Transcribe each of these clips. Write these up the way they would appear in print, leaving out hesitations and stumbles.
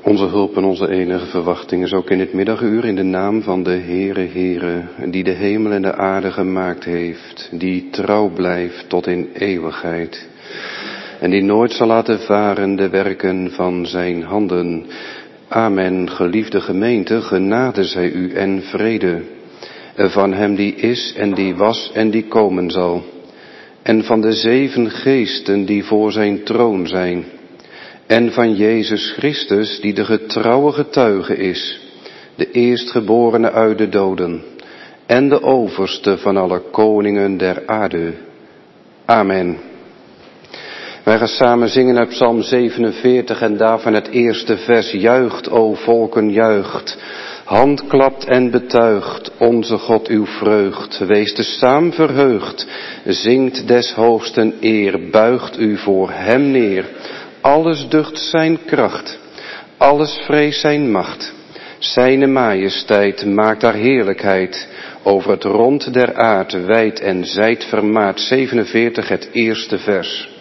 Onze hulp en onze enige verwachting is ook in dit middaguur in de naam van de Heere, die de hemel en de aarde gemaakt heeft, die trouw blijft tot in eeuwigheid en die nooit zal laten varen de werken van zijn handen. Amen. Geliefde gemeente, genade zij u en vrede van hem die is en die was en die komen zal, en van de 7 geesten die voor zijn troon zijn, en van Jezus Christus die de getrouwe getuige is, de eerstgeborene uit de doden en de overste van alle koningen der aarde. Amen. Wij gaan samen zingen uit Psalm 47 en daarvan het eerste vers. Juicht, o volken, juicht. Handklapt en betuigt onze God uw vreugd. Wees te saam verheugd. Zingt des hoogsten eer. Buigt u voor hem neer. Alles ducht zijn kracht. Alles vreest zijn macht. Zijne majesteit maakt haar heerlijkheid. Over het rond der aard wijd en zijd vermaard. 47 het eerste vers.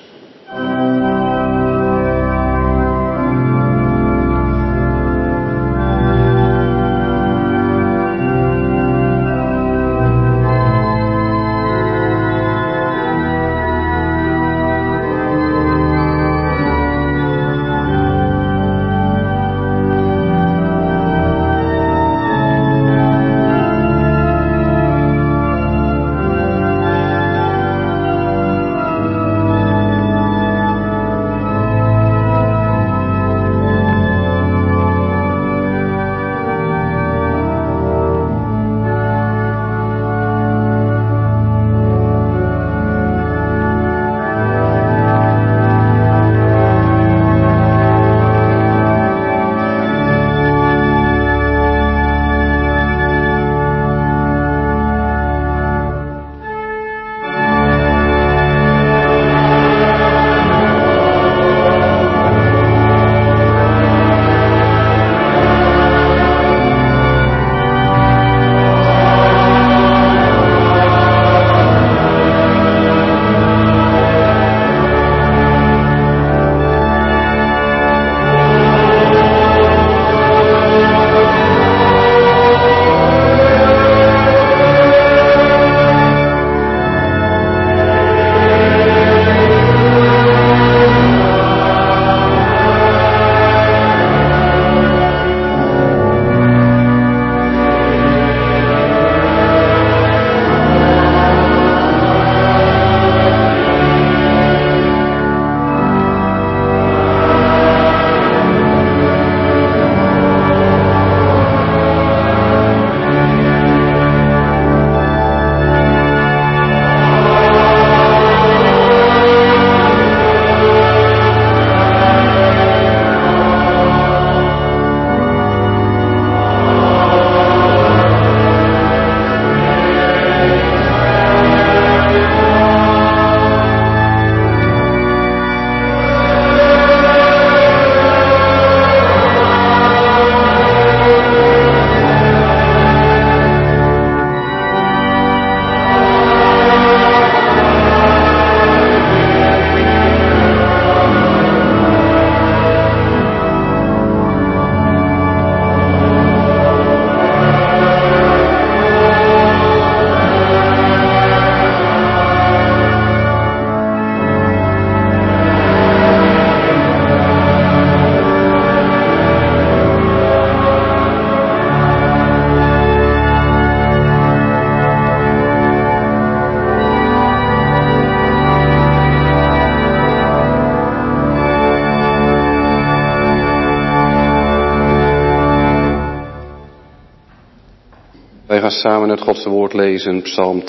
Wij gaan samen het Gods woord lezen, Psalm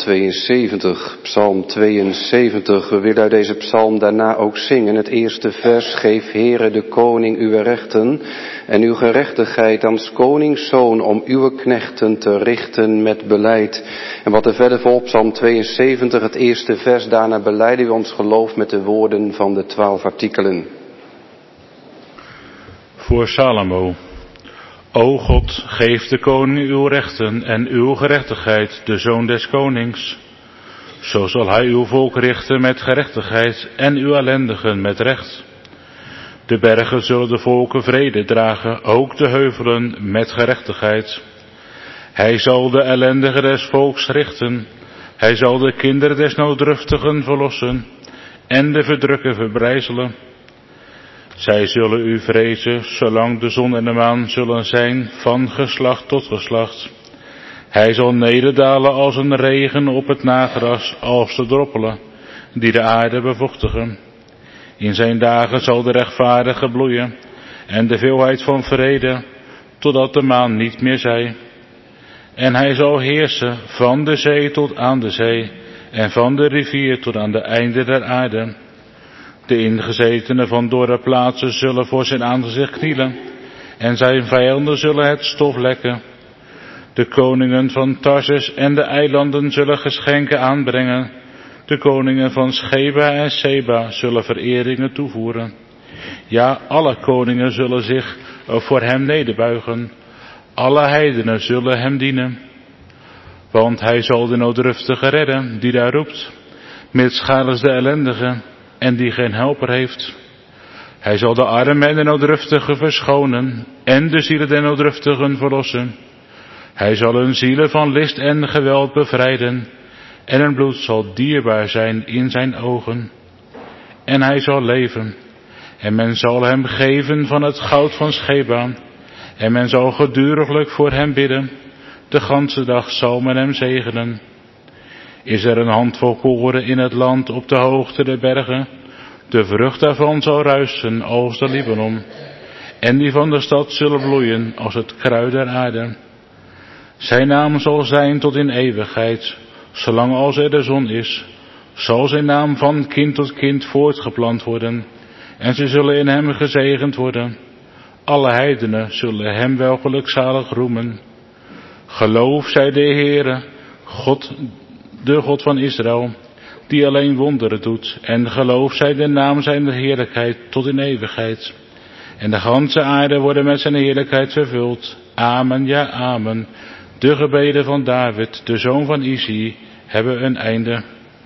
72. Psalm 72, we willen uit deze psalm daarna ook zingen. Het eerste vers, geef Heere de koning uw rechten en uw gerechtigheid aan 's konings zoon om uw knechten te richten met beleid. En wat er verder volgt, Psalm 72, het eerste vers, daarna belijden we ons geloof met de woorden van de 12 artikelen. Voor Salomo. O God, geef de koning uw rechten en uw gerechtigheid, de zoon des konings. Zo zal hij uw volk richten met gerechtigheid en uw ellendigen met recht. De bergen zullen de volken vrede dragen, ook de heuvelen met gerechtigheid. Hij zal de ellendigen des volks richten. Hij zal de kinderen des nooddruftigen verlossen en de verdrukken verbrijzelen. Zij zullen u vrezen, zolang de zon en de maan zullen zijn, van geslacht tot geslacht. Hij zal nederdalen als een regen op het nagras, als de droppelen, die de aarde bevochtigen. In zijn dagen zal de rechtvaardige bloeien, en de veelheid van vrede, totdat de maan niet meer zij. En hij zal heersen van de zee tot aan de zee, en van de rivier tot aan de einden der aarde. De ingezetenen van dorre plaatsen zullen voor zijn aangezicht knielen, en zijn vijanden zullen het stof lekken. De koningen van Tarsus en de eilanden zullen geschenken aanbrengen. De koningen van Scheba en Seba zullen vereringen toevoeren. Ja, alle koningen zullen zich voor hem nederbuigen. Alle heidenen zullen hem dienen. Want hij zal de nooddruftige redden, die daar roept, mitsgaders de ellendige, en die geen helper heeft. Hij zal de armen en de nooddruftigen verschonen, en de zielen der nooddruftigen verlossen. Hij zal hun zielen van list en geweld bevrijden, en hun bloed zal dierbaar zijn in zijn ogen. En hij zal leven, en men zal hem geven van het goud van Scheba, en men zal geduriglijk voor hem bidden. De ganse dag zal men hem zegenen. Is er een handvol koren in het land op de hoogte der bergen? De vrucht daarvan zal ruisen als de Libanon, en die van de stad zullen bloeien als het kruid der aarde. Zijn naam zal zijn tot in eeuwigheid, zolang als er de zon is, zal zijn naam van kind tot kind voortgeplant worden, en ze zullen in hem gezegend worden. Alle heidenen zullen hem wel gelukzalig roemen. Geloof zij de Heere, God, de God van Israël, die alleen wonderen doet, en geloof zij de naam zijn heerlijkheid tot in eeuwigheid. En de ganse aarde worden met zijn heerlijkheid vervuld. Amen, ja, amen. De gebeden van David, de zoon van Isi, hebben een einde.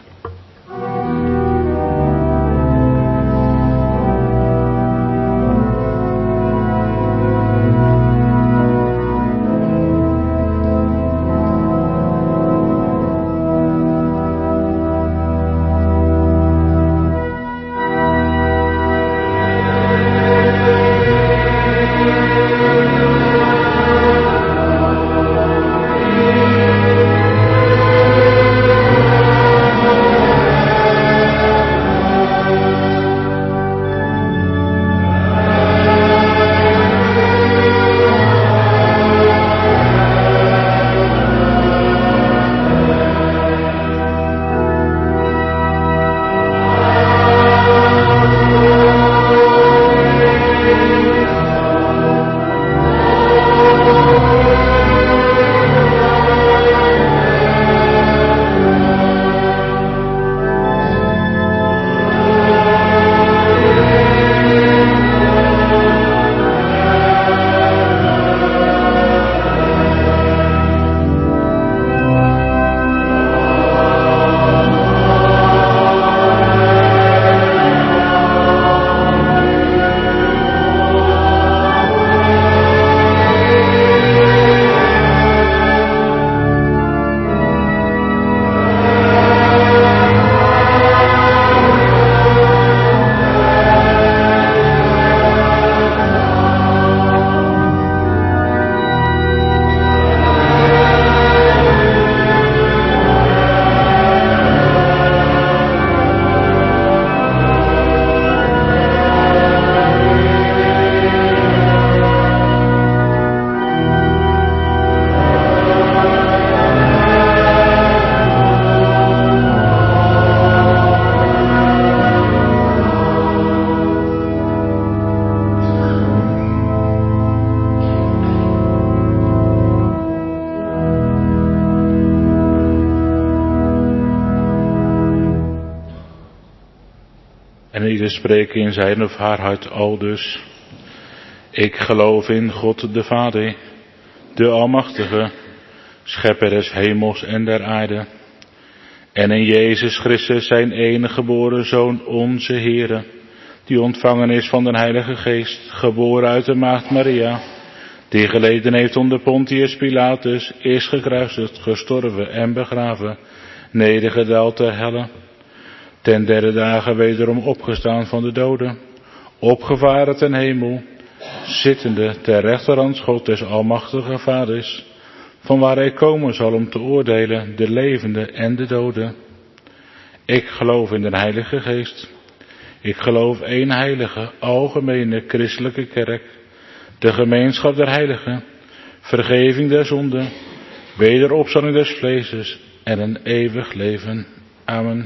En ieder spreken in zijn of haar hart aldus. Ik geloof in God de Vader, de Almachtige, schepper des hemels en der aarde. En in Jezus Christus zijn enige geboren Zoon, onze Heere, die ontvangen is van de Heilige Geest, geboren uit de maagd Maria, die geleden heeft onder Pontius Pilatus, is gekruisigd, gestorven en begraven, nedergedaald ter helle, ten derde dagen wederom opgestaan van de doden, opgevaren ten hemel, zittende ter rechterhand God des almachtige Vaders, van waar hij komen zal om te oordelen de levenden en de doden. Ik geloof in de Heilige Geest. Ik geloof één heilige, algemene, christelijke kerk, de gemeenschap der heiligen, vergeving der zonden, wederopstanding des vleeses en een eeuwig leven. Amen.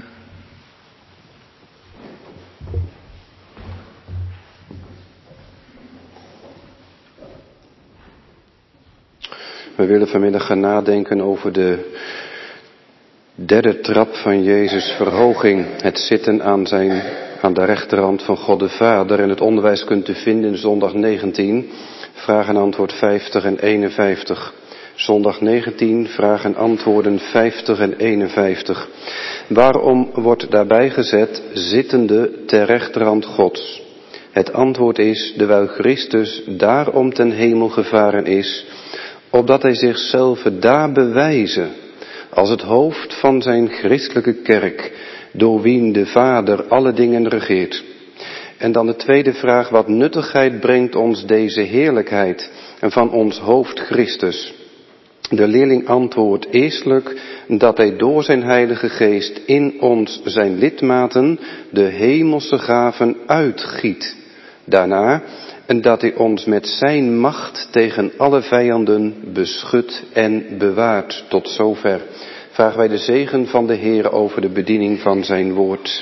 We willen vanmiddag gaan nadenken over de derde trap van Jezus' verhoging. Het zitten aan de rechterhand van God de Vader. En het onderwijs kunt u vinden in zondag 19, vraag en antwoord 50 en 51. Zondag 19, vraag en antwoorden 50 en 51. Waarom wordt daarbij gezet, zittende ter rechterhand Gods? Het antwoord is, dewijl Christus daarom ten hemel gevaren is, opdat hij zichzelf daar bewijze als het hoofd van zijn christelijke kerk, door wien de Vader alle dingen regeert. En dan de tweede vraag, wat nuttigheid brengt ons deze heerlijkheid van ons hoofd Christus? De leerling antwoordt eerstelijk dat hij door zijn Heilige Geest in ons zijn lidmaten de hemelse gaven uitgiet. Daarna en dat hij ons met zijn macht tegen alle vijanden beschut en bewaart. Tot zover vragen wij de zegen van de Heer over de bediening van zijn woord.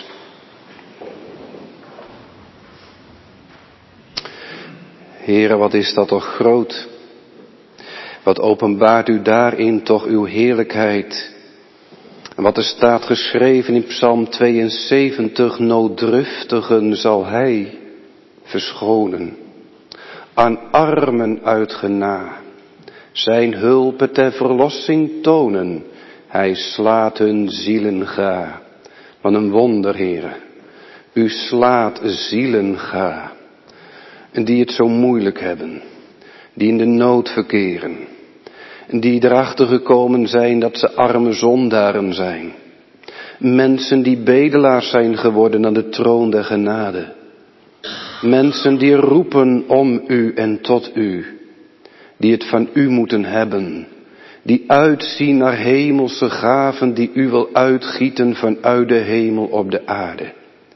Heere, wat is dat toch groot. Wat openbaart u daarin toch uw heerlijkheid. En wat er staat geschreven in Psalm 72, nooddruftigen zal hij verschonen. Aan armen uitgena, zijn hulpen ter verlossing tonen. Hij slaat hun zielen ga. Wat een wonder, Heere. U slaat zielen ga. En die het zo moeilijk hebben. Die in de nood verkeren. En die erachter gekomen zijn dat ze arme zondaren zijn. Mensen die bedelaars zijn geworden aan de troon der genade. Mensen die roepen om u en tot u. Die het van u moeten hebben. Die uitzien naar hemelse gaven die u wil uitgieten vanuit de hemel op de aarde.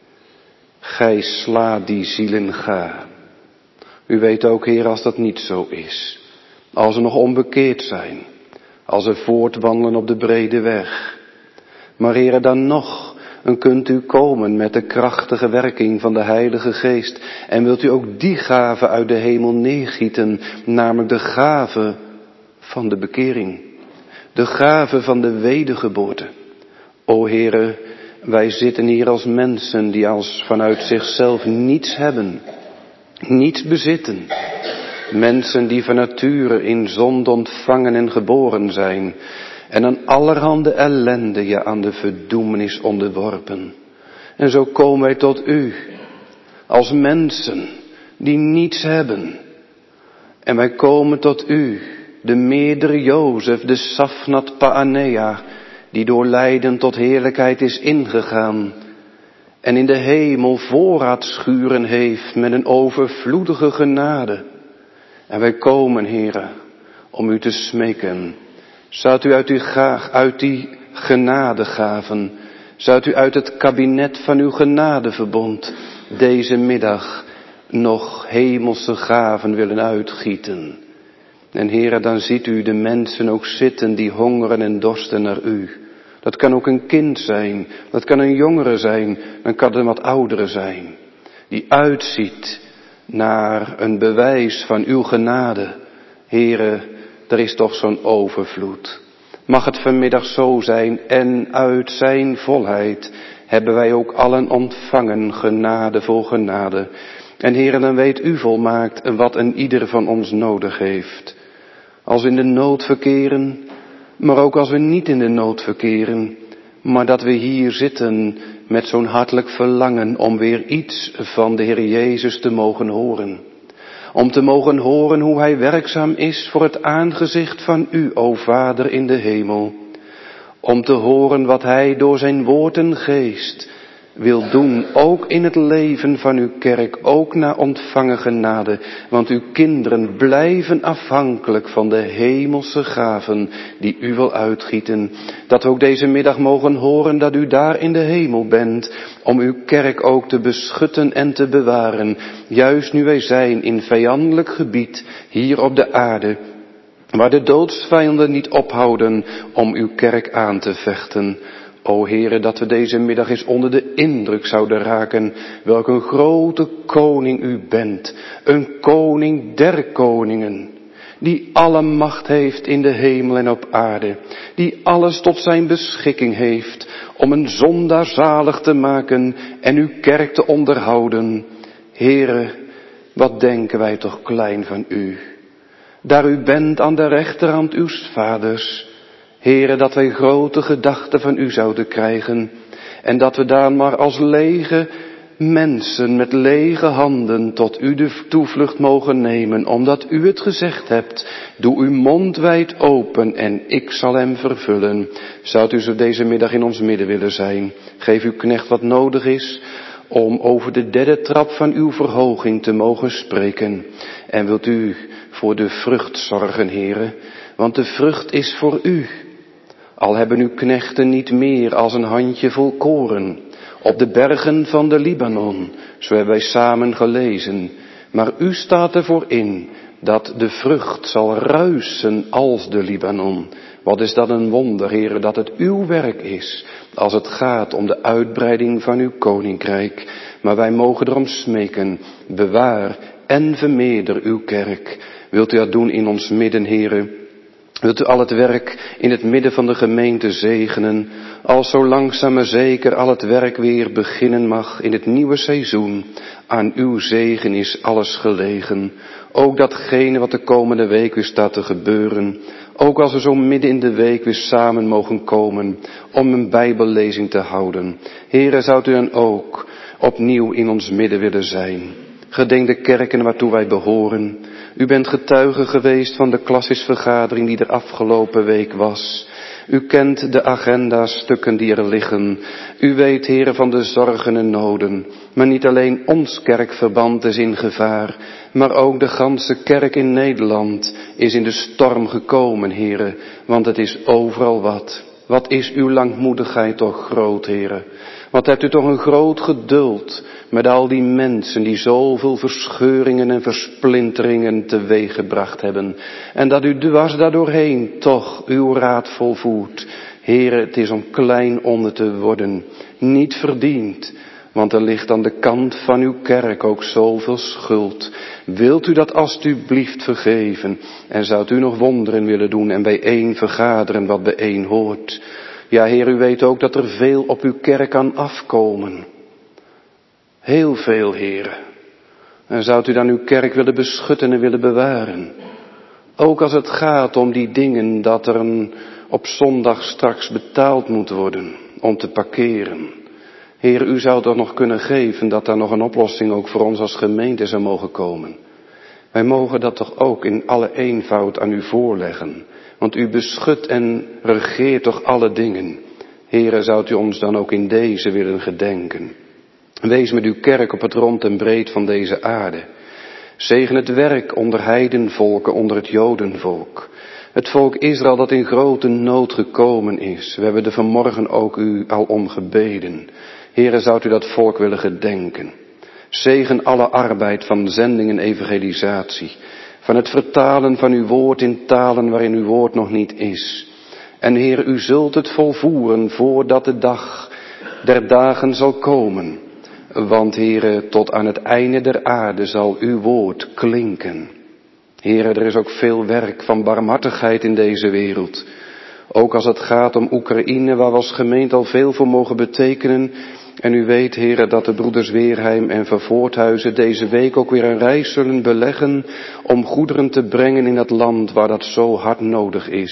Gij slaat die zielen ga. U weet ook, Heer, als dat niet zo is. Als ze nog onbekeerd zijn. Als ze voortwandelen op de brede weg. Maar Heer, dan nog kunt u komen met de krachtige werking van de Heilige Geest. En wilt u ook die gave uit de hemel neergieten. Namelijk de gave van de bekering. De gave van de wedergeboorte. O Heere, wij zitten hier als mensen die als vanuit zichzelf niets hebben. Niets bezitten. Mensen die van nature in zonde ontvangen en geboren zijn. En aan allerhande ellende, ja aan de verdoemenis onderworpen. En zo komen wij tot u. Als mensen die niets hebben. En wij komen tot u. De meerdere Jozef, de Safnat Paanea. Die door lijden tot heerlijkheid is ingegaan. En in de hemel voorraadschuren heeft met een overvloedige genade. En wij komen, Heere, om u te smeken. Zou u uit die genadegaven, zou u uit het kabinet van uw genadeverbond deze middag nog hemelse gaven willen uitgieten. En Heere, dan ziet u de mensen ook zitten die hongeren en dorsten naar u. Dat kan ook een kind zijn, dat kan een jongere zijn, dan kan het een wat oudere zijn. Die uitziet naar een bewijs van uw genade. Heere, er is toch zo'n overvloed. Mag het vanmiddag zo zijn en uit zijn volheid hebben wij ook allen ontvangen genade voor genade. En Heere, dan weet u volmaakt wat een ieder van ons nodig heeft. Als we in de nood verkeren, maar ook als we niet in de nood verkeren, maar dat we hier zitten met zo'n hartelijk verlangen om weer iets van de Heer Jezus te mogen horen. Om te mogen horen hoe Hij werkzaam is voor het aangezicht van U, o Vader in de hemel. Om te horen wat Hij door zijn woord en geest wil doen, ook in het leven van uw kerk, ook na ontvangen genade. Want uw kinderen blijven afhankelijk van de hemelse gaven die u wil uitgieten. Dat we ook deze middag mogen horen dat u daar in de hemel bent, om uw kerk ook te beschutten en te bewaren. Juist nu wij zijn in vijandelijk gebied hier op de aarde, waar de doodsvijanden niet ophouden om uw kerk aan te vechten. O Heere, dat we deze middag eens onder de indruk zouden raken, welk een grote koning u bent, een koning der koningen, die alle macht heeft in de hemel en op aarde, die alles tot zijn beschikking heeft om een zondaar zalig te maken en uw kerk te onderhouden. Heere, wat denken wij toch klein van u, daar u bent aan de rechterhand uws vaders. Heere, dat wij grote gedachten van u zouden krijgen en dat we daar maar als lege mensen met lege handen tot u de toevlucht mogen nemen, omdat u het gezegd hebt, doe uw mond wijd open en ik zal hem vervullen. Zou u zo deze middag in ons midden willen zijn? Geef uw knecht wat nodig is om over de derde trap van uw verhoging te mogen spreken. En wilt u voor de vrucht zorgen, Heere, want de vrucht is voor u. Al hebben uw knechten niet meer als een handjevol koren op de bergen van de Libanon, zo hebben wij samen gelezen. Maar u staat ervoor in dat de vrucht zal ruisen als de Libanon. Wat is dat een wonder, Heere, dat het uw werk is, als het gaat om de uitbreiding van uw koninkrijk. Maar wij mogen erom smeken, bewaar en vermeerder uw kerk. Wilt u dat doen in ons midden, Heere? Wilt u al het werk in het midden van de gemeente zegenen, als zo langzaam maar zeker al het werk weer beginnen mag in het nieuwe seizoen. Aan uw zegen is alles gelegen. Ook datgene wat de komende week weer staat te gebeuren. Ook als we zo midden in de week weer samen mogen komen om een bijbellezing te houden. Heere, zou u dan ook opnieuw in ons midden willen zijn. Gedenk de kerken waartoe wij behoren. U bent getuige geweest van de klassisvergadering die er afgelopen week was. U kent de agendastukken die er liggen. U weet, Heere, van de zorgen en noden. Maar niet alleen ons kerkverband is in gevaar, maar ook de ganse kerk in Nederland is in de storm gekomen, Heere. Want het is overal wat. Wat is uw langmoedigheid toch groot, Heere. Wat hebt u toch een groot geduld met al die mensen die zoveel verscheuringen en versplinteringen teweeggebracht hebben. En dat u dwars daardoorheen toch uw raad volvoert. Heere, het is om klein onder te worden, niet verdiend. Want er ligt aan de kant van uw kerk ook zoveel schuld. Wilt u dat alstublieft vergeven? En zoudt u nog wonderen willen doen en bijeen vergaderen wat bijeen hoort? Ja, Heer, u weet ook dat er veel op uw kerk kan afkomen. Heel veel, Heer. En zoudt u dan uw kerk willen beschutten en willen bewaren? Ook als het gaat om die dingen dat er op zondag straks betaald moet worden om te parkeren. Heer, u zou toch nog kunnen geven dat daar nog een oplossing ook voor ons als gemeente zou mogen komen. Wij mogen dat toch ook in alle eenvoud aan u voorleggen. Want u beschut en regeert toch alle dingen. Heere, zoudt u ons dan ook in deze willen gedenken. Wees met uw kerk op het rond en breed van deze aarde. Zegen het werk onder heidenvolken, onder het Jodenvolk. Het volk Israël dat in grote nood gekomen is. We hebben er vanmorgen ook u al om gebeden. Heere, zoudt u dat volk willen gedenken. Zegen alle arbeid van zending en evangelisatie. Van het vertalen van uw woord in talen waarin uw woord nog niet is. En Heer, u zult het volvoeren voordat de dag der dagen zal komen. Want Heer, tot aan het einde der aarde zal uw woord klinken. Heer, er is ook veel werk van barmhartigheid in deze wereld. Ook als het gaat om Oekraïne, waar we als gemeente al veel voor mogen betekenen. En u weet, Heere, dat de broeders Weerheim en Van Voorthuizen deze week ook weer een reis zullen beleggen om goederen te brengen in dat land waar dat zo hard nodig is.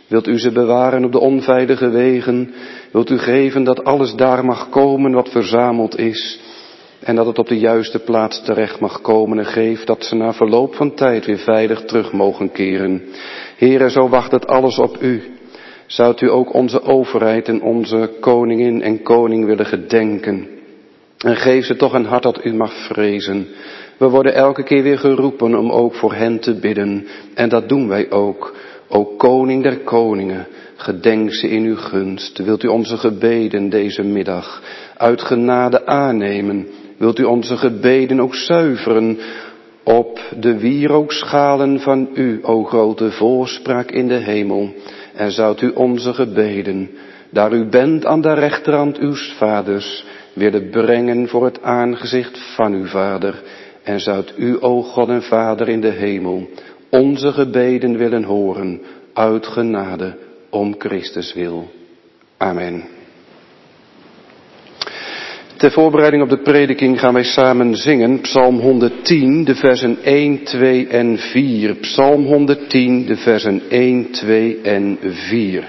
Wilt u ze bewaren op de onveilige wegen? Wilt u geven dat alles daar mag komen wat verzameld is? En dat het op de juiste plaats terecht mag komen en geef dat ze na verloop van tijd weer veilig terug mogen keren. Heere, zo wacht het alles op u. Zoudt u ook onze overheid en onze koningin en koning willen gedenken? En geef ze toch een hart dat u mag vrezen. We worden elke keer weer geroepen om ook voor hen te bidden. En dat doen wij ook. O koning der koningen, gedenk ze in uw gunst. Wilt u onze gebeden deze middag uit genade aannemen? Wilt u onze gebeden ook zuiveren op de wierookschalen van u, o grote voorspraak in de hemel? En zoudt u onze gebeden, daar u bent aan de rechterhand uws vaders, willen brengen voor het aangezicht van uw Vader. En zoudt u, o God en Vader in de hemel, onze gebeden willen horen uit genade om Christus wil. Amen. Ter voorbereiding op de prediking gaan wij samen zingen Psalm 110, de versen 1, 2 en 4. Psalm 110, de versen 1, 2 en 4.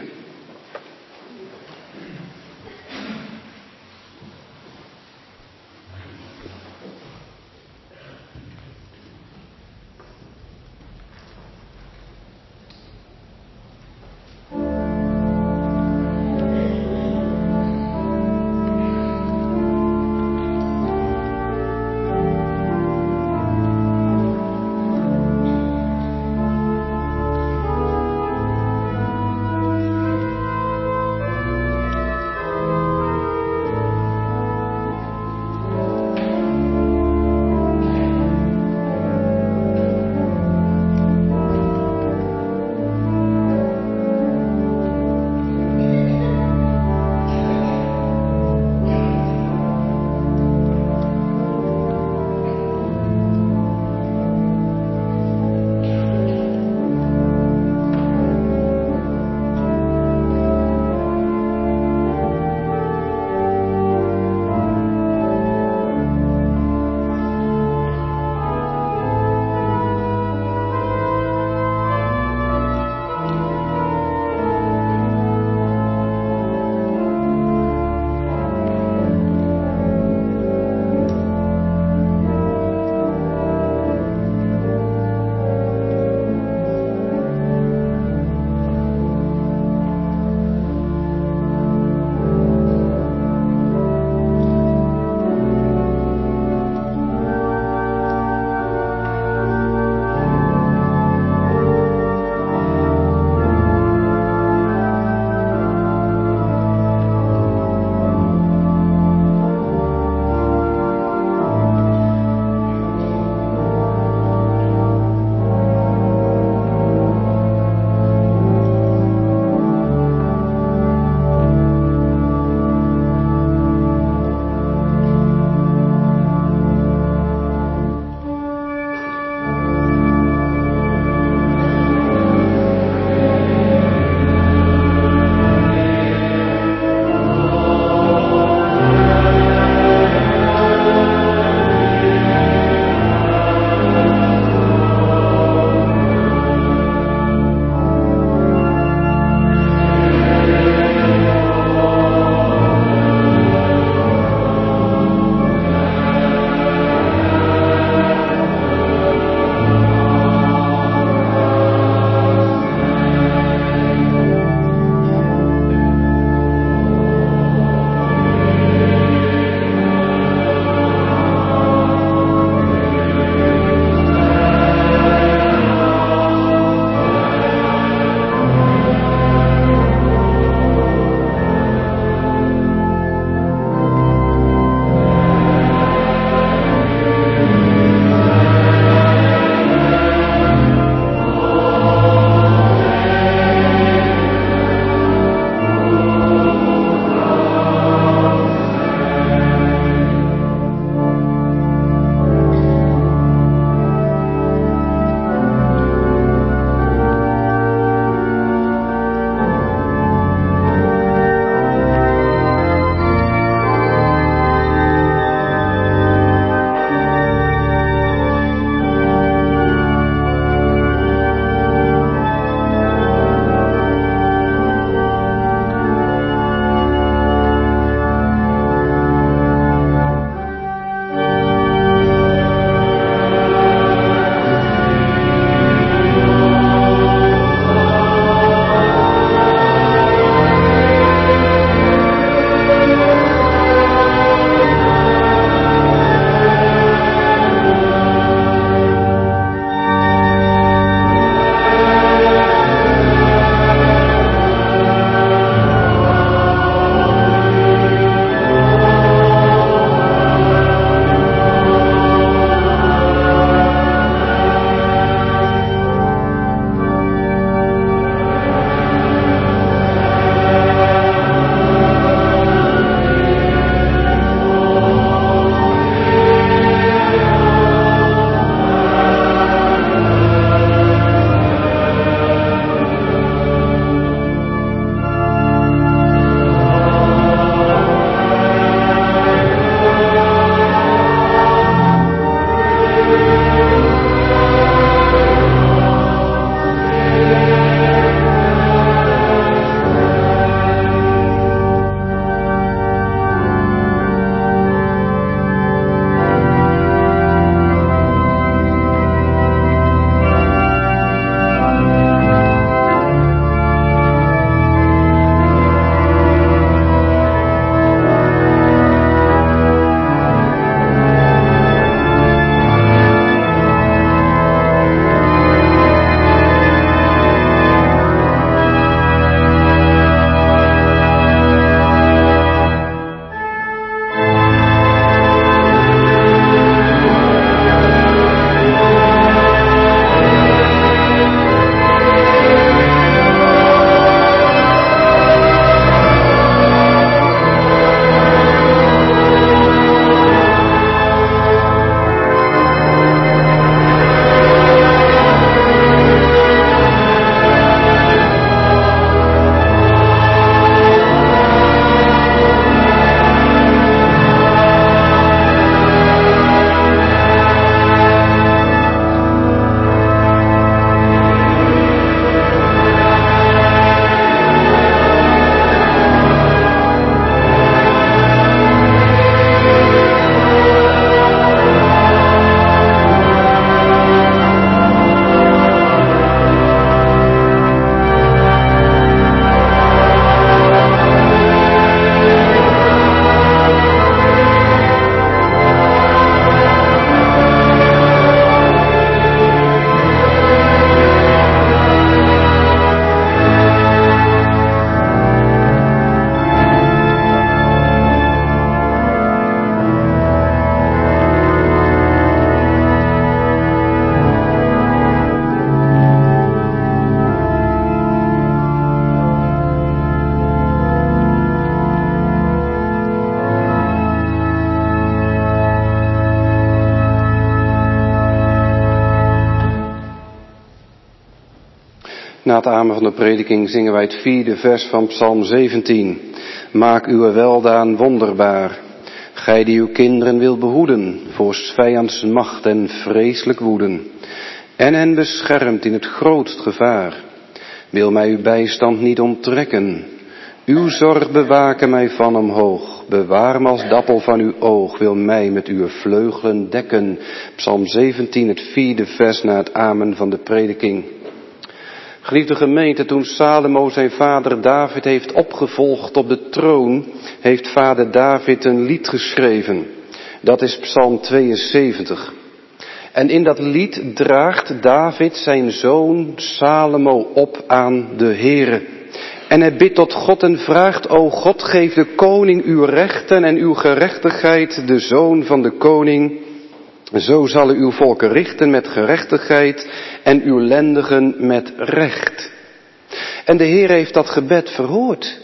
Na het amen van de prediking zingen wij het 4e vers van Psalm 17. Maak uw weldaan wonderbaar, gij die uw kinderen wil behoeden voor 's vijands macht en vreselijk woeden, en hen beschermt in het grootst gevaar. Wil mij uw bijstand niet onttrekken, uw zorg bewaken mij van omhoog. Bewaar me als dappel van uw oog, wil mij met uw vleugelen dekken. Psalm 17, het 4e vers na het amen van de prediking. Geliefde gemeente, toen Salomo zijn vader David heeft opgevolgd op de troon, heeft vader David een lied geschreven. Dat is Psalm 72. En in dat lied draagt David zijn zoon Salomo op aan de Heere. En hij bidt tot God en vraagt: O God, geef de koning uw rechten en uw gerechtigheid, de zoon van de koning. Zo zal u uw volken richten met gerechtigheid en uw lendigen met recht. En de Heer heeft dat gebed verhoord.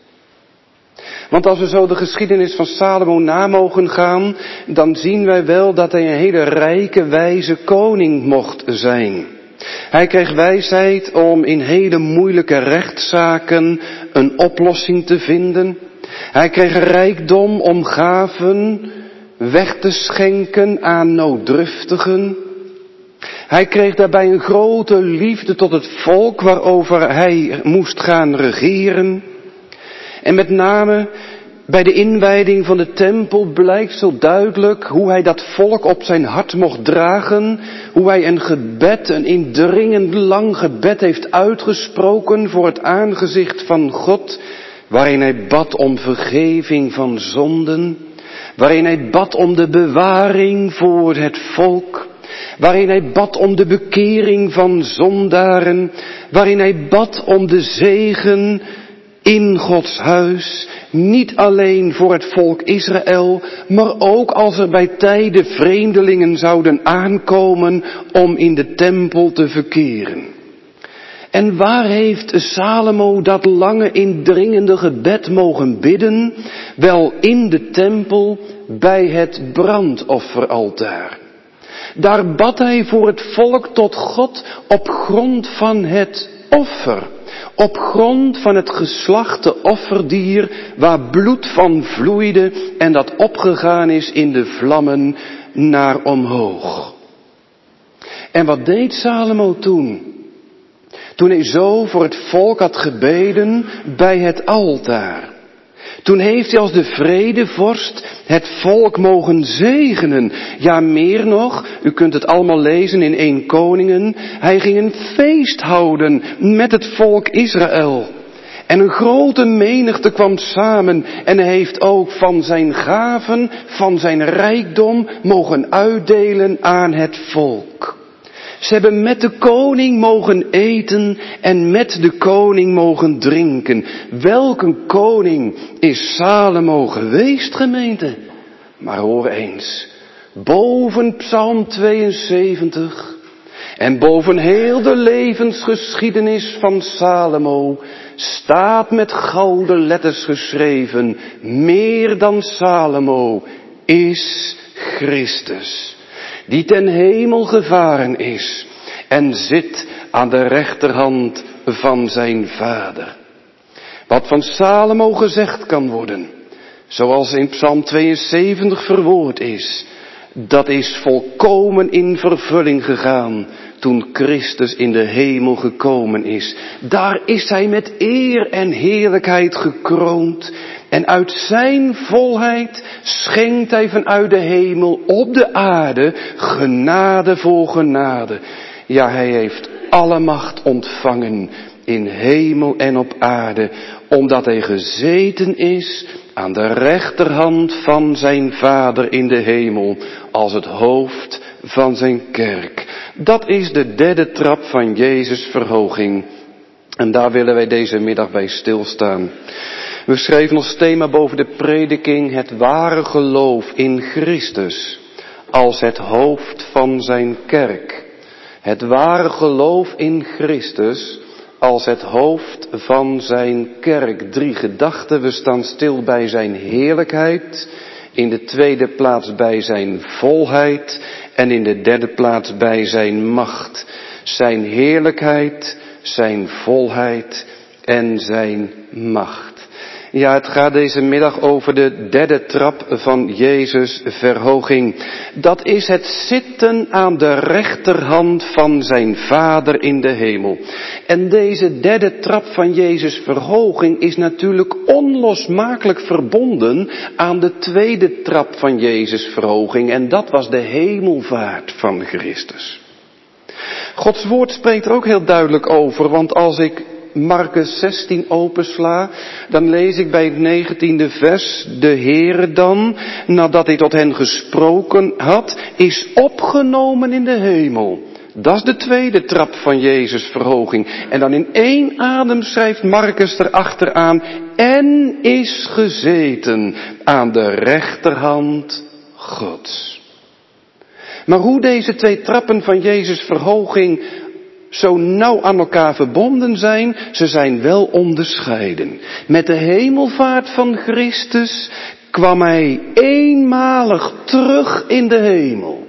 Want als we zo de geschiedenis van Salomo na mogen gaan, dan zien wij wel dat hij een hele rijke, wijze koning mocht zijn. Hij kreeg wijsheid om in hele moeilijke rechtszaken een oplossing te vinden. Hij kreeg rijkdom om gaven weg te schenken aan nooddruftigen. Hij kreeg daarbij een grote liefde tot het volk waarover hij moest gaan regeren. En met name bij de inwijding van de tempel blijkt zo duidelijk hoe hij dat volk op zijn hart mocht dragen. Hoe hij een indringend lang gebed heeft uitgesproken voor het aangezicht van God. Waarin hij bad om vergeving van zonden. Waarin hij bad om de bewaring voor het volk. Waarin hij bad om de bekering van zondaren. Waarin hij bad om de zegen in Gods huis. Niet alleen voor het volk Israël, maar ook als er bij tijden vreemdelingen zouden aankomen om in de tempel te verkeren. En waar heeft Salomo dat lange indringende gebed mogen bidden? Wel in de tempel bij het brandofferaltaar. Daar bad hij voor het volk tot God op grond van het offer. Op grond van het geslachte offerdier waar bloed van vloeide en dat opgegaan is in de vlammen naar omhoog. En wat deed Salomo toen? Toen hij zo voor het volk had gebeden bij het altaar. Toen heeft hij als de vredevorst het volk mogen zegenen. Ja, meer nog, u kunt het allemaal lezen in 1 Koningen. Hij ging een feest houden met het volk Israël. En een grote menigte kwam samen en hij heeft ook van zijn gaven, van zijn rijkdom mogen uitdelen aan het volk. Ze hebben met de koning mogen eten en met de koning mogen drinken. Welke koning is Salomo geweest, gemeente? Maar hoor eens, boven Psalm 72 en boven heel de levensgeschiedenis van Salomo staat met gouden letters geschreven: meer dan Salomo is Christus, die ten hemel gevaren is en zit aan de rechterhand van zijn vader. Wat van Salomo gezegd kan worden, zoals in Psalm 72 verwoord is, dat is volkomen in vervulling gegaan toen Christus in de hemel gekomen is. Daar is hij met eer en heerlijkheid gekroond. En uit zijn volheid schenkt hij vanuit de hemel op de aarde genade voor genade. Ja, hij heeft alle macht ontvangen in hemel en op aarde, omdat hij gezeten is aan de rechterhand van zijn Vader in de hemel, als het hoofd van zijn kerk. Dat is de 3e trap van Jezus' verhoging. En daar willen wij deze middag bij stilstaan. We schreven als thema boven de prediking het ware geloof in Christus als het hoofd van zijn kerk. Het ware geloof in Christus als het hoofd van zijn kerk. 3 gedachten. We staan stil bij zijn heerlijkheid. In de 2e plaats bij zijn volheid. En in de 3e plaats bij zijn macht. Zijn heerlijkheid, zijn volheid en zijn macht. Ja, het gaat deze middag over de derde trap van Jezus' verhoging. Dat is het zitten aan de rechterhand van zijn Vader in de hemel. En deze derde trap van Jezus' verhoging is natuurlijk onlosmakelijk verbonden aan de tweede trap van Jezus' verhoging. En dat was de hemelvaart van Christus. Gods woord spreekt er ook heel duidelijk over, want als ik Markus 16 opensla, dan lees ik bij het 19e vers, de Heere dan, nadat hij tot hen gesproken had, is opgenomen in de hemel. Dat is de tweede trap van Jezus' verhoging. En dan in één adem schrijft Markus erachteraan, en is gezeten aan de rechterhand Gods. Maar hoe deze twee trappen van Jezus' verhoging zo nauw aan elkaar verbonden zijn, ze zijn wel onderscheiden. Met de hemelvaart van Christus kwam hij eenmalig terug in de hemel.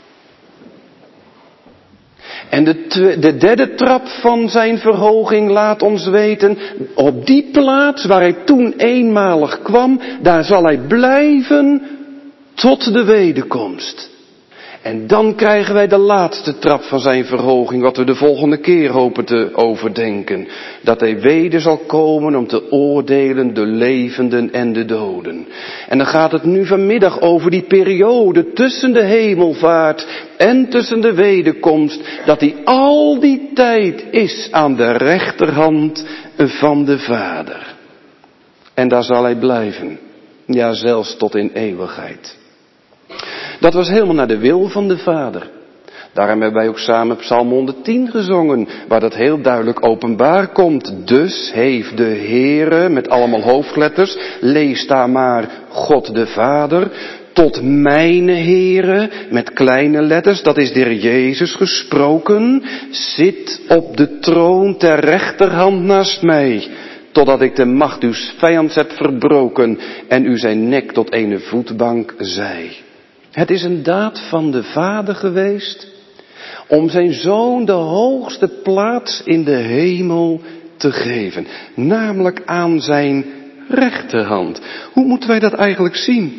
En de derde trap van zijn verhoging laat ons weten, op die plaats waar hij toen eenmalig kwam, daar zal hij blijven tot de wederkomst. En dan krijgen wij de laatste trap van zijn verhoging, wat we de volgende keer hopen te overdenken. Dat hij weder zal komen om te oordelen de levenden en de doden. En dan gaat het nu vanmiddag over die periode tussen de hemelvaart en tussen de wederkomst. Dat hij al die tijd is aan de rechterhand van de Vader. En daar zal hij blijven. Ja, zelfs tot in eeuwigheid. Dat was helemaal naar de wil van de Vader. Daarom hebben wij ook samen Psalm 110 gezongen, waar dat heel duidelijk openbaar komt. Dus heeft de Heere, met allemaal hoofdletters, lees daar maar God de Vader, tot mijne Heere, met kleine letters, dat is de Heer Jezus gesproken, zit op de troon ter rechterhand naast mij, totdat ik de macht uws vijands heb verbroken en u zijn nek tot ene voetbank zij. Het is een daad van de Vader geweest om zijn Zoon de hoogste plaats in de hemel te geven. Namelijk aan zijn rechterhand. Hoe moeten wij dat eigenlijk zien?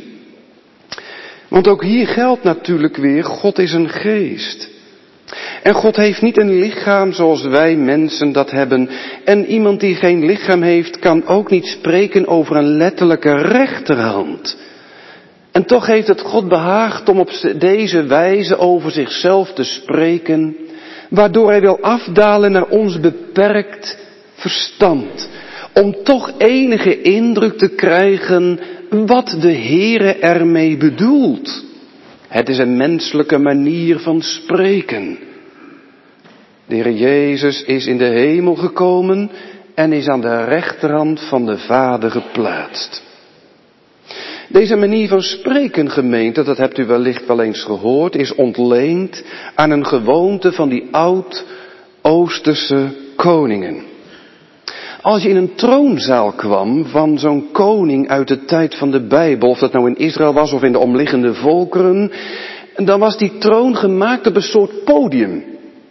Want ook hier geldt natuurlijk weer, God is een geest. En God heeft niet een lichaam zoals wij mensen dat hebben. En iemand die geen lichaam heeft kan ook niet spreken over een letterlijke rechterhand. En toch heeft het God behaagd om op deze wijze over zichzelf te spreken, waardoor hij wil afdalen naar ons beperkt verstand. Om toch enige indruk te krijgen wat de Heere ermee bedoelt. Het is een menselijke manier van spreken. De Heer Jezus is in de hemel gekomen en is aan de rechterhand van de Vader geplaatst. Deze manier van spreken, gemeente, dat hebt u wellicht wel eens gehoord, is ontleend aan een gewoonte van die oud-Oosterse koningen. Als je in een troonzaal kwam van zo'n koning uit de tijd van de Bijbel, of dat nou in Israël was of in de omliggende volkeren, dan was die troon gemaakt op een soort podium.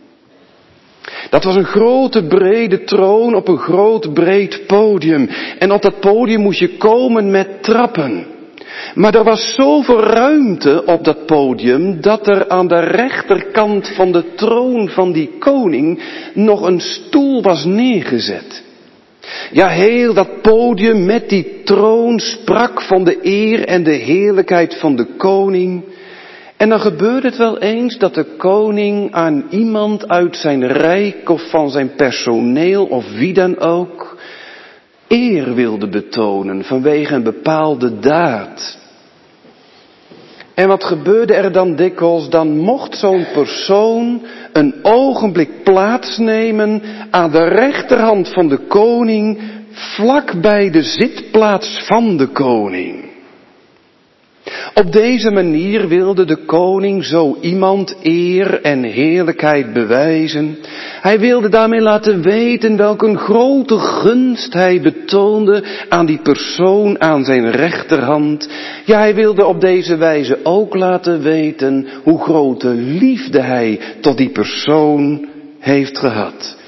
Dat was een grote brede troon op een groot breed podium. En op dat podium moest je komen met trappen. Maar er was zoveel ruimte op dat podium dat er aan de rechterkant van de troon van die koning nog een stoel was neergezet. Ja, heel dat podium met die troon sprak van de eer en de heerlijkheid van de koning. En dan gebeurde het wel eens dat de koning aan iemand uit zijn rijk of van zijn personeel of wie dan ook eer wilde betonen vanwege een bepaalde daad. En wat gebeurde er dan dikwijls? Dan mocht zo'n persoon een ogenblik plaatsnemen aan de rechterhand van de koning, vlak bij de zitplaats van de koning. Op deze manier wilde de koning zo iemand eer en heerlijkheid bewijzen. Hij wilde daarmee laten weten welk een grote gunst hij betoonde aan die persoon aan zijn rechterhand. Ja, hij wilde op deze wijze ook laten weten hoe grote liefde hij tot die persoon heeft gehad.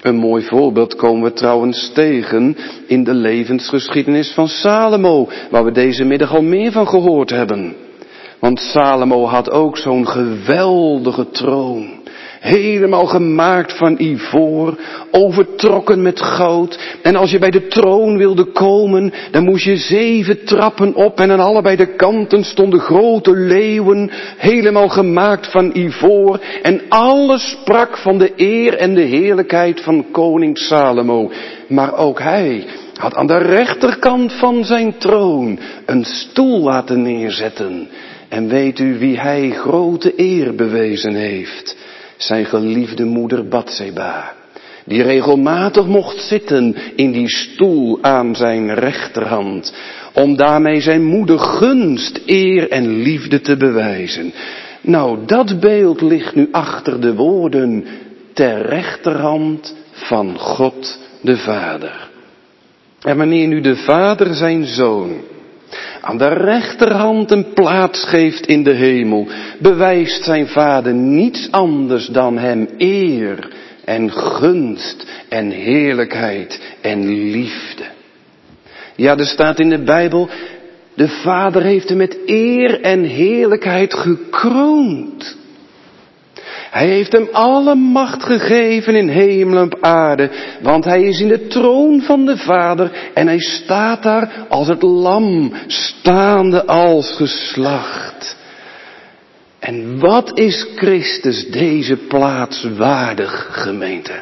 Een mooi voorbeeld komen we trouwens tegen in de levensgeschiedenis van Salomo, waar we deze middag al meer van gehoord hebben. Want Salomo had ook zo'n geweldige troon. Helemaal gemaakt van ivoor, overtrokken met goud. En als je bij de troon wilde komen, dan moest je 7 trappen op. En aan allebei de kanten stonden grote leeuwen, helemaal gemaakt van ivoor. En alles sprak van de eer en de heerlijkheid van koning Salomo. Maar ook hij had aan de rechterkant van zijn troon een stoel laten neerzetten. En weet u wie hij grote eer bewezen heeft? Zijn geliefde moeder Batseba, die regelmatig mocht zitten in die stoel aan zijn rechterhand, om daarmee zijn moeder gunst, eer en liefde te bewijzen. Nou, dat beeld ligt nu achter de woorden ter rechterhand van God de Vader. En wanneer nu de Vader zijn Zoon aan de rechterhand een plaats geeft in de hemel, bewijst zijn Vader niets anders dan hem eer en gunst en heerlijkheid en liefde. Ja, er staat in de Bijbel, de Vader heeft hem met eer en heerlijkheid gekroond. Hij heeft hem alle macht gegeven in hemel en op aarde, want hij is in de troon van de Vader en hij staat daar als het lam, staande als geslacht. En wat is Christus deze plaats waardig, gemeente?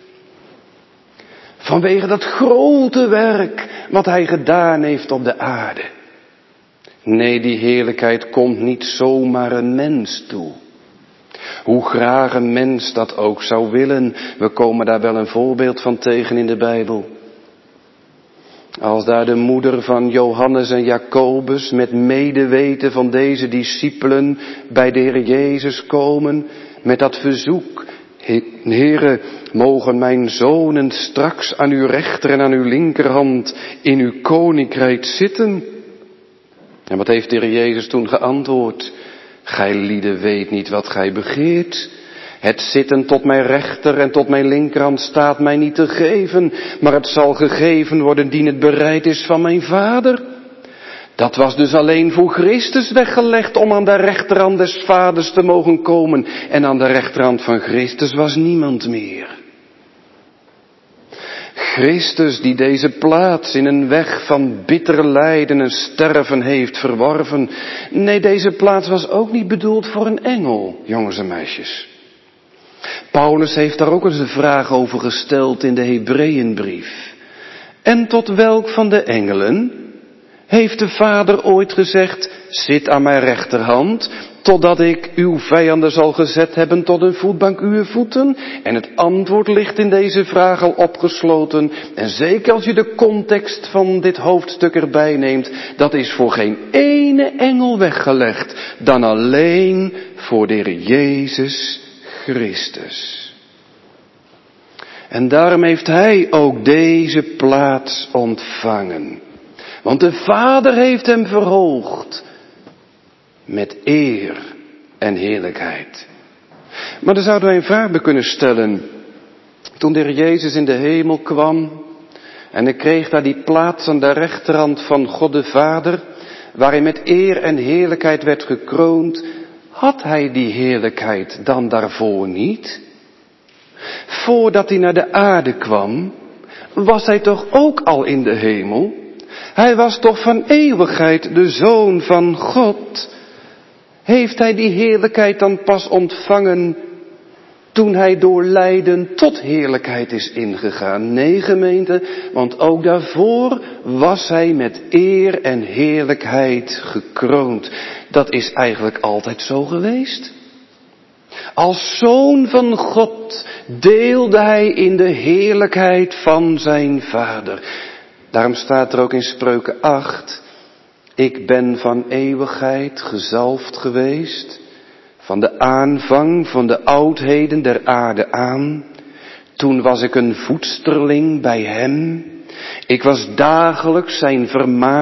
Vanwege dat grote werk wat hij gedaan heeft op de aarde. Nee, die heerlijkheid komt niet zomaar een mens toe. Hoe graag een mens dat ook zou willen. We komen daar wel een voorbeeld van tegen in de Bijbel. Als daar de moeder van Johannes en Jacobus met medeweten van deze discipelen bij de Heer Jezus komen met dat verzoek. Heere, mogen mijn zonen straks aan uw rechter en aan uw linkerhand in uw koninkrijk zitten? En wat heeft de Heer Jezus toen geantwoord? Gij lieden weet niet wat gij begeert. Het zitten tot mijn rechter en tot mijn linkerhand staat mij niet te geven, maar het zal gegeven worden dien het bereid is van mijn Vader. Dat was dus alleen voor Christus weggelegd om aan de rechterhand des Vaders te mogen komen. En aan de rechterhand van Christus was niemand meer. Christus die deze plaats in een weg van bitter lijden en sterven heeft verworven. Nee, deze plaats was ook niet bedoeld voor een engel, jongens en meisjes. Paulus heeft daar ook eens een vraag over gesteld in de Hebreeënbrief. En tot welk van de engelen heeft de Vader ooit gezegd, zit aan mijn rechterhand, totdat ik uw vijanden zal gezet hebben tot een voetbank uw voeten? En het antwoord ligt in deze vraag al opgesloten. En zeker als je de context van dit hoofdstuk erbij neemt, dat is voor geen ene engel weggelegd, dan alleen voor de Heer Jezus Christus. En daarom heeft hij ook deze plaats ontvangen. Want de Vader heeft hem verhoogd met eer en heerlijkheid. Maar dan zouden wij een vraag bij kunnen stellen. Toen de Heer Jezus in de hemel kwam en hij kreeg daar die plaats aan de rechterhand van God de Vader, waar hij met eer en heerlijkheid werd gekroond, had hij die heerlijkheid dan daarvoor niet? Voordat hij naar de aarde kwam, was hij toch ook al in de hemel? Hij was toch van eeuwigheid de Zoon van God? Heeft hij die heerlijkheid dan pas ontvangen toen hij door lijden tot heerlijkheid is ingegaan? Nee, gemeente, want ook daarvoor was hij met eer en heerlijkheid gekroond. Dat is eigenlijk altijd zo geweest. Als Zoon van God deelde hij in de heerlijkheid van zijn Vader. Daarom staat er ook in Spreuken 8, ik ben van eeuwigheid gezalfd geweest, van de aanvang van de oudheden der aarde aan. Toen was ik een voedsterling bij hem. Ik was dagelijks zijn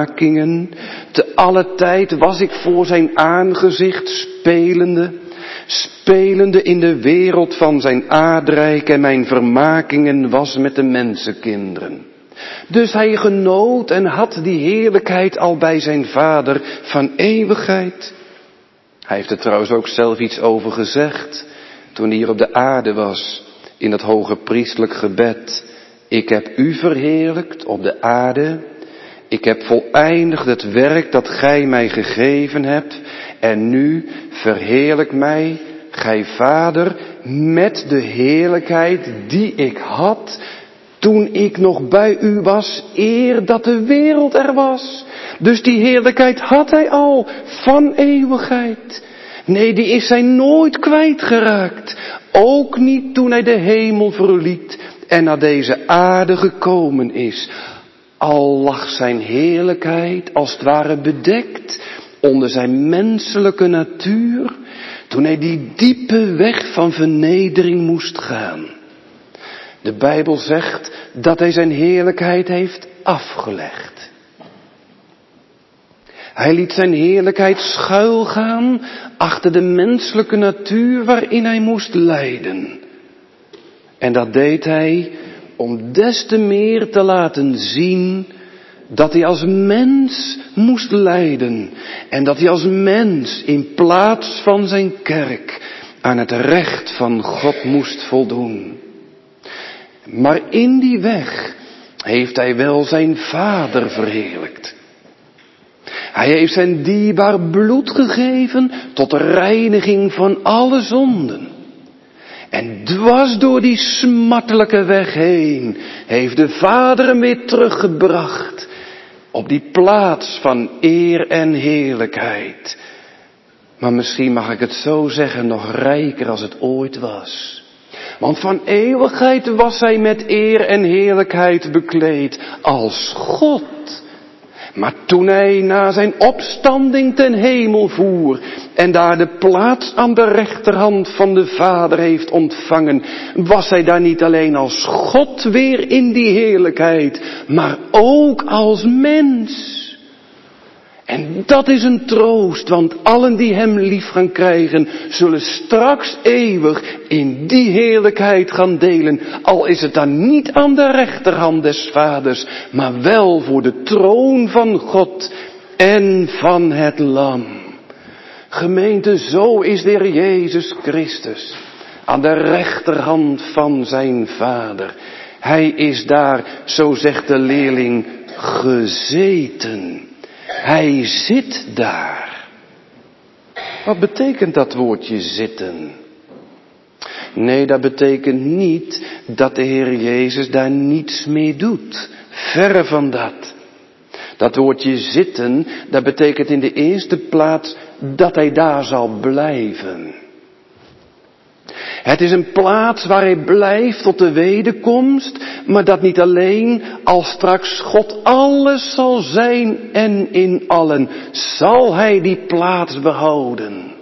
vermakingen. Te alle tijd was ik voor zijn aangezicht spelende. spelende in de wereld van zijn aardrijk en mijn vermakingen was met de mensenkinderen. Dus hij genoot en had die heerlijkheid al bij zijn Vader van eeuwigheid. Hij heeft er trouwens ook zelf iets over gezegd toen hij hier op de aarde was, in dat hoge priestelijk gebed. Ik heb u verheerlijkt op de aarde. Ik heb voleindigd het werk dat gij mij gegeven hebt. En nu verheerlijk mij, gij Vader, met de heerlijkheid die ik had toen ik nog bij u was, eer dat de wereld er was. Dus die heerlijkheid had hij al van eeuwigheid. Nee, die is hij nooit kwijtgeraakt. Ook niet toen hij de hemel verliet en naar deze aarde gekomen is. Al lag zijn heerlijkheid als het ware bedekt onder zijn menselijke natuur, toen hij die diepe weg van vernedering moest gaan. De Bijbel zegt dat hij zijn heerlijkheid heeft afgelegd. Hij liet zijn heerlijkheid schuilgaan achter de menselijke natuur waarin hij moest lijden. En dat deed hij om des te meer te laten zien dat hij als mens moest lijden. En dat hij als mens in plaats van zijn kerk aan het recht van God moest voldoen. Maar in die weg heeft hij wel zijn Vader verheerlijkt. Hij heeft zijn dierbaar bloed gegeven tot reiniging van alle zonden. En dwars door die smartelijke weg heen heeft de Vader hem weer teruggebracht op die plaats van eer en heerlijkheid. Maar misschien mag ik het zo zeggen, nog rijker als het ooit was. Want van eeuwigheid was hij met eer en heerlijkheid bekleed als God. Maar toen hij na zijn opstanding ten hemel voer en daar de plaats aan de rechterhand van de Vader heeft ontvangen, was hij daar niet alleen als God weer in die heerlijkheid, maar ook als mens. En dat is een troost, want allen die hem lief gaan krijgen, zullen straks eeuwig in die heerlijkheid gaan delen. Al is het dan niet aan de rechterhand des Vaders, maar wel voor de troon van God en van het Lam. Gemeente, zo is de Heer Jezus Christus aan de rechterhand van zijn Vader. Hij is daar, zo zegt de leerling, gezeten. Hij zit daar. Wat betekent dat woordje zitten? Nee, dat betekent niet dat de Heer Jezus daar niets mee doet. Verre van dat. Dat woordje zitten, dat betekent in de eerste plaats dat hij daar zal blijven. Het is een plaats waar hij blijft tot de wederkomst, maar dat niet alleen, als straks God alles zal zijn en in allen, zal hij die plaats behouden.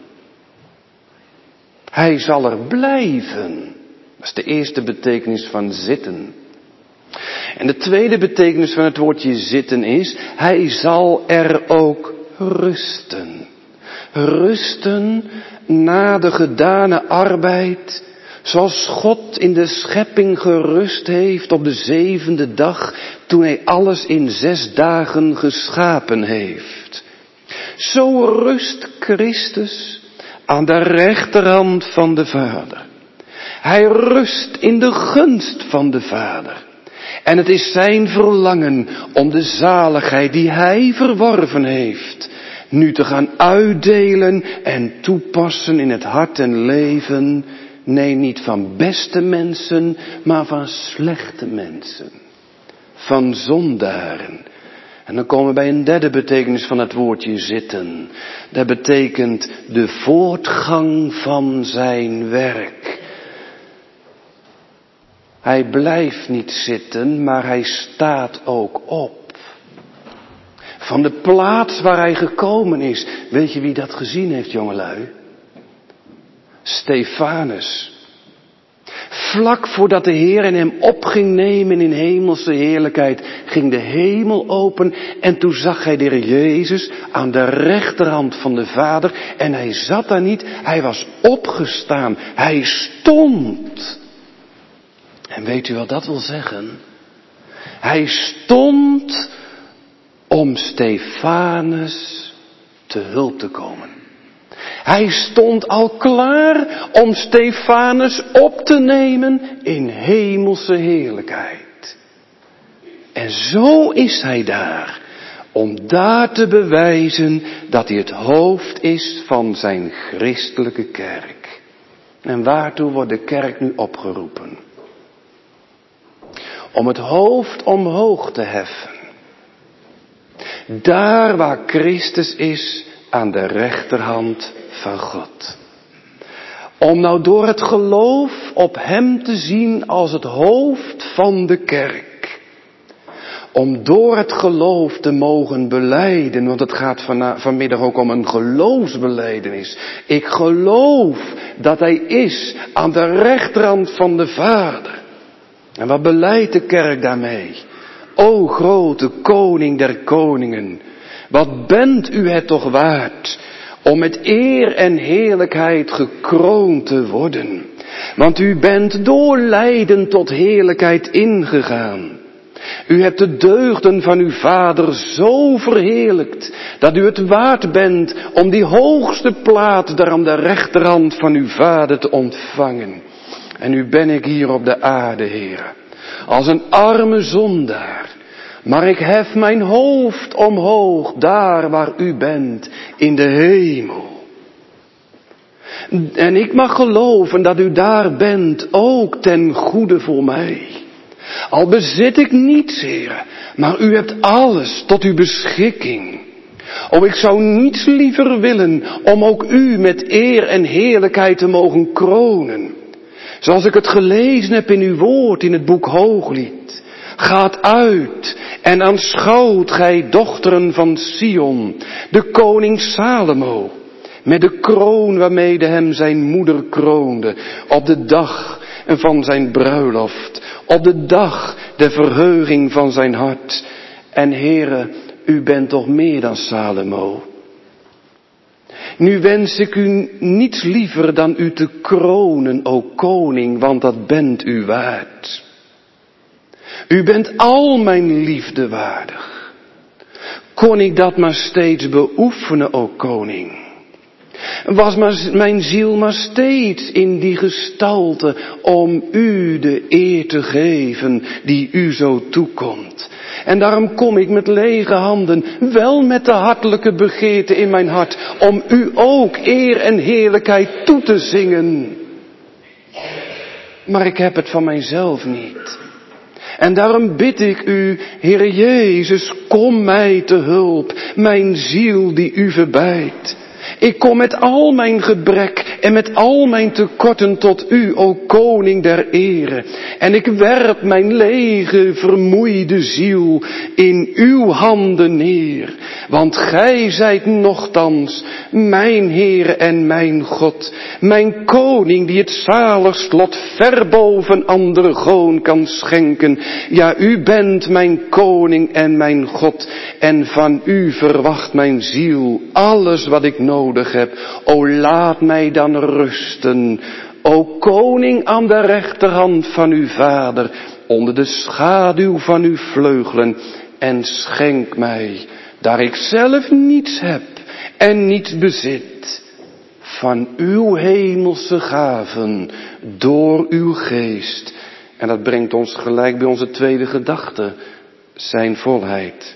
Hij zal er blijven. Dat is de eerste betekenis van zitten. En de tweede betekenis van het woordje zitten is, hij zal er ook rusten. Rusten na de gedane arbeid, zoals God in de schepping gerust heeft op de 7e dag, toen hij alles in 6 dagen geschapen heeft. Zo rust Christus aan de rechterhand van de Vader. Hij rust in de gunst van de Vader. En het is zijn verlangen om de zaligheid die hij verworven heeft, nu te gaan uitdelen en toepassen in het hart en leven, nee, niet van beste mensen, maar van slechte mensen, van zondaren. En dan komen we bij een derde betekenis van het woordje zitten. Dat betekent de voortgang van zijn werk. Hij blijft niet zitten, maar hij staat ook op. Van de plaats waar hij gekomen is. Weet je wie dat gezien heeft, jongelui? Stefanus. Vlak voordat de Heer hem op ging nemen in hemelse heerlijkheid, ging de hemel open en toen zag hij de Heer Jezus aan de rechterhand van de Vader en hij zat daar niet, hij was opgestaan, hij stond. En weet u wat dat wil zeggen? Hij stond om Stefanus te hulp te komen. Hij stond al klaar om Stefanus op te nemen in hemelse heerlijkheid. En zo is hij daar, om daar te bewijzen dat hij het hoofd is van zijn christelijke kerk. En waartoe wordt de kerk nu opgeroepen? Om het hoofd omhoog te heffen. Daar waar Christus is, aan de rechterhand van God. Om nou door het geloof op hem te zien als het hoofd van de kerk. Om door het geloof te mogen belijden, want het gaat vanmiddag ook om een geloofsbelijdenis. Ik geloof dat hij is aan de rechterhand van de Vader. En wat belijdt de kerk daarmee? O grote koning der koningen, wat bent u het toch waard om met eer en heerlijkheid gekroond te worden. Want u bent door lijden tot heerlijkheid ingegaan. U hebt de deugden van uw Vader zo verheerlijkt, dat u het waard bent om die hoogste plaats daar aan de rechterhand van uw Vader te ontvangen. En nu ben ik hier op de aarde, Heere, als een arme zondaar. Maar ik hef mijn hoofd omhoog, daar waar u bent, in de hemel. En ik mag geloven dat u daar bent, ook ten goede voor mij. Al bezit ik niets, Heere, maar u hebt alles tot uw beschikking. O, ik zou niets liever willen om ook u met eer en heerlijkheid te mogen kronen. Zoals ik het gelezen heb in uw woord in het boek Hooglied. Gaat uit en aanschouwt gij dochteren van Sion, de koning Salomo, met de kroon waarmede hem zijn moeder kroonde, op de dag van zijn bruiloft, op de dag der verheuging van zijn hart. En Heere, u bent toch meer dan Salomo. Nu wens ik u niets liever dan u te kronen, o koning, want dat bent u waard. U bent al mijn liefde waardig. Kon ik dat maar steeds beoefenen, o koning. Was mijn ziel maar steeds in die gestalte om u de eer te geven die u zo toekomt. En daarom kom ik met lege handen, wel met de hartelijke begeerte in mijn hart, om u ook eer en heerlijkheid toe te zingen. Maar ik heb het van mijzelf niet. En daarom bid ik u, Heere Jezus, kom mij te hulp, mijn ziel die u verbijt. Ik kom met al mijn gebrek en met al mijn tekorten tot u, o koning der ere. En ik werp mijn lege, vermoeide ziel in uw handen neer. Want gij zijt nochtans mijn Heere en mijn God. Mijn koning die het zaligst lot ver boven andere goon kan schenken. Ja, u bent mijn koning en mijn God. En van u verwacht mijn ziel alles wat ik nodig heb. O laat mij dan rusten, o koning aan de rechterhand van uw Vader, onder de schaduw van uw vleugelen, en schenk mij, daar ik zelf niets heb en niets bezit, van uw hemelse gaven door uw geest. En dat brengt ons gelijk bij onze tweede gedachte, zijn volheid.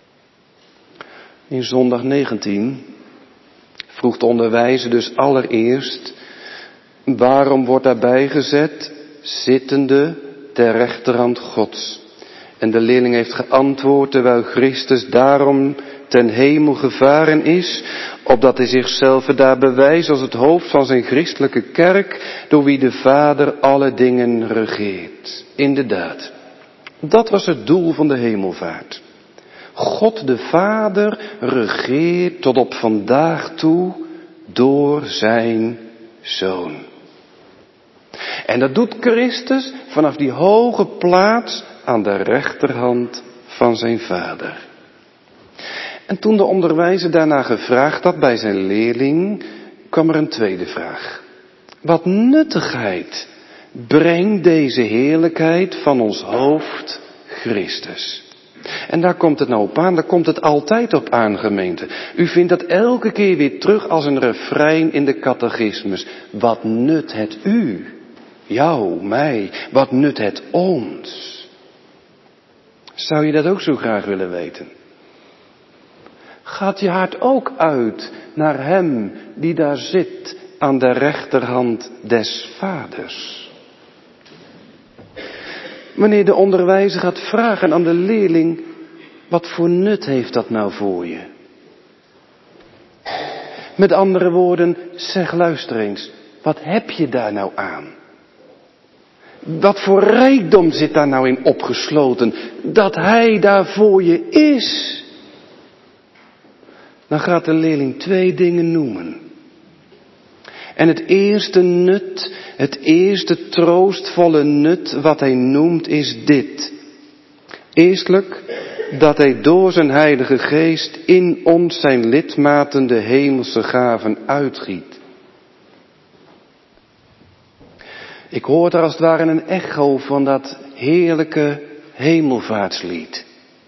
In zondag 19 vroeg de onderwijzer dus allereerst, waarom wordt daarbij gezet, zittende ter rechterhand Gods? En de leerling heeft geantwoord, terwijl Christus daarom ten hemel gevaren is, opdat hij zichzelf daar bewijst als het hoofd van zijn christelijke kerk, door wie de Vader alle dingen regeert. Inderdaad, dat was het doel van de hemelvaart. God de Vader regeert tot op vandaag toe door zijn Zoon. En dat doet Christus vanaf die hoge plaats aan de rechterhand van zijn Vader. En toen de onderwijzer daarna gevraagd had bij zijn leerling, kwam er een tweede vraag. Wat nuttigheid brengt deze heerlijkheid van ons hoofd Christus? En daar komt het nou op aan, daar komt het altijd op aan, gemeente. U vindt dat elke keer weer terug als een refrein in de catechismus. Wat nut het u? Jou, mij, wat nut het ons? Zou je dat ook zo graag willen weten? Gaat je hart ook uit naar hem die daar zit aan de rechterhand des Vaders? Wanneer de onderwijzer gaat vragen aan de leerling, wat voor nut heeft dat nou voor je? Met andere woorden, zeg luister eens, wat heb je daar nou aan? Wat voor rijkdom zit daar nou in opgesloten, dat hij daar voor je is? Dan gaat de leerling 2 dingen noemen. En het eerste nut, het eerste troostvolle nut wat hij noemt is dit. Eerstelijk, dat hij door zijn Heilige Geest in ons zijn lidmaten de hemelse gaven uitgiet. Ik hoor er als het ware een echo van dat heerlijke hemelvaartslied.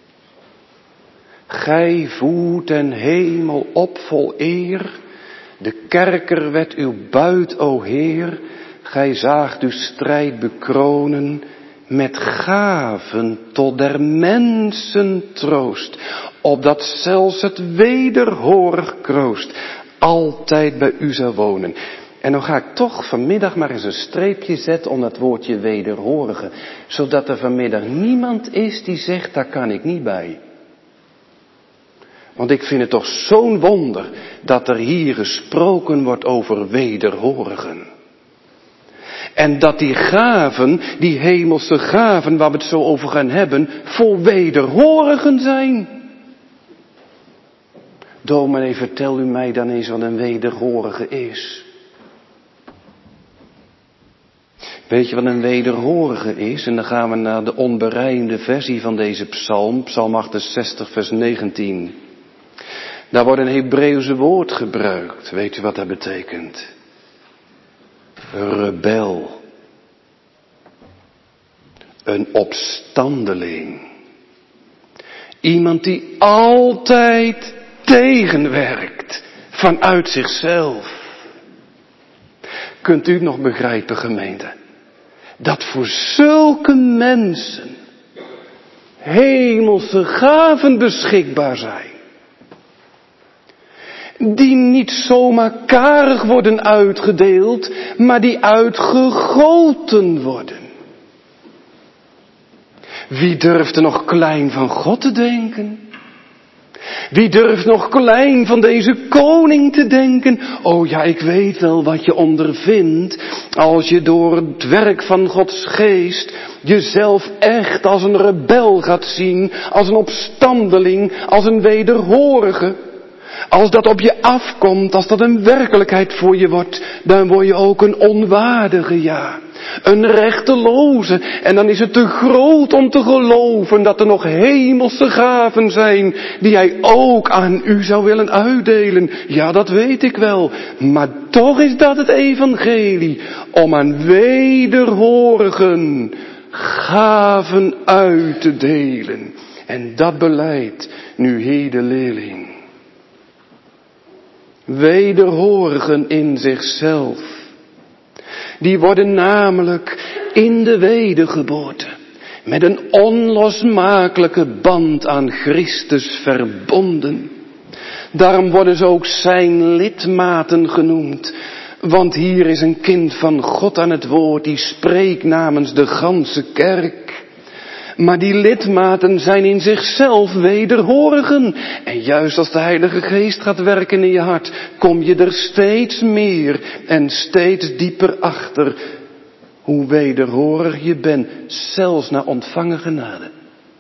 Gij voert den hemel op vol eer, de kerker werd uw buit, o Heer, gij zaagt uw strijd bekronen, met gaven tot der mensen troost, opdat zelfs het wederhorig kroost altijd bij u zou wonen. En dan ga ik toch vanmiddag maar eens een streepje zetten om dat woordje wederhorige, zodat er vanmiddag niemand is die zegt, daar kan ik niet bij. Want ik vind het toch zo'n wonder dat er hier gesproken wordt over wederhorigen. En dat die gaven, die hemelse gaven waar we het zo over gaan hebben, voor wederhorigen zijn. Dominee, vertel u mij dan eens wat een wederhorige is. Weet je wat een wederhorige is? En dan gaan we naar de onberijmde versie van deze psalm, psalm 68 vers 19. Daar wordt een Hebreeuwse woord gebruikt. Weet u wat dat betekent? Een rebel. Een opstandeling. Iemand die altijd tegenwerkt vanuit zichzelf. Kunt u het nog begrijpen, gemeente? Dat voor zulke mensen hemelse gaven beschikbaar zijn. Die niet zomaar karig worden uitgedeeld, maar die uitgegoten worden. Wie durft er nog klein van God te denken? Wie durft nog klein van deze koning te denken? Oh ja, ik weet wel wat je ondervindt als je door het werk van Gods geest jezelf echt als een rebel gaat zien, als een opstandeling, als een wederhorige. Als dat op je afkomt, als dat een werkelijkheid voor je wordt, dan word je ook een onwaardige, ja. Een rechteloze. En dan is het te groot om te geloven dat er nog hemelse gaven zijn die hij ook aan u zou willen uitdelen. Ja, dat weet ik wel. Maar toch is dat het evangelie. Om aan wederhorigen gaven uit te delen. En dat beleidt nu hier de leerling. Wederhorigen in zichzelf. Die worden namelijk in de wedergeboorte met een onlosmakelijke band aan Christus verbonden. Daarom worden ze ook zijn lidmaten genoemd. Want hier is een kind van God aan het woord die spreekt namens de ganse kerk. Maar die lidmaten zijn in zichzelf wederhorigen. En juist als de Heilige Geest gaat werken in je hart, kom je er steeds meer en steeds dieper achter hoe wederhorig je bent, zelfs na ontvangen genade.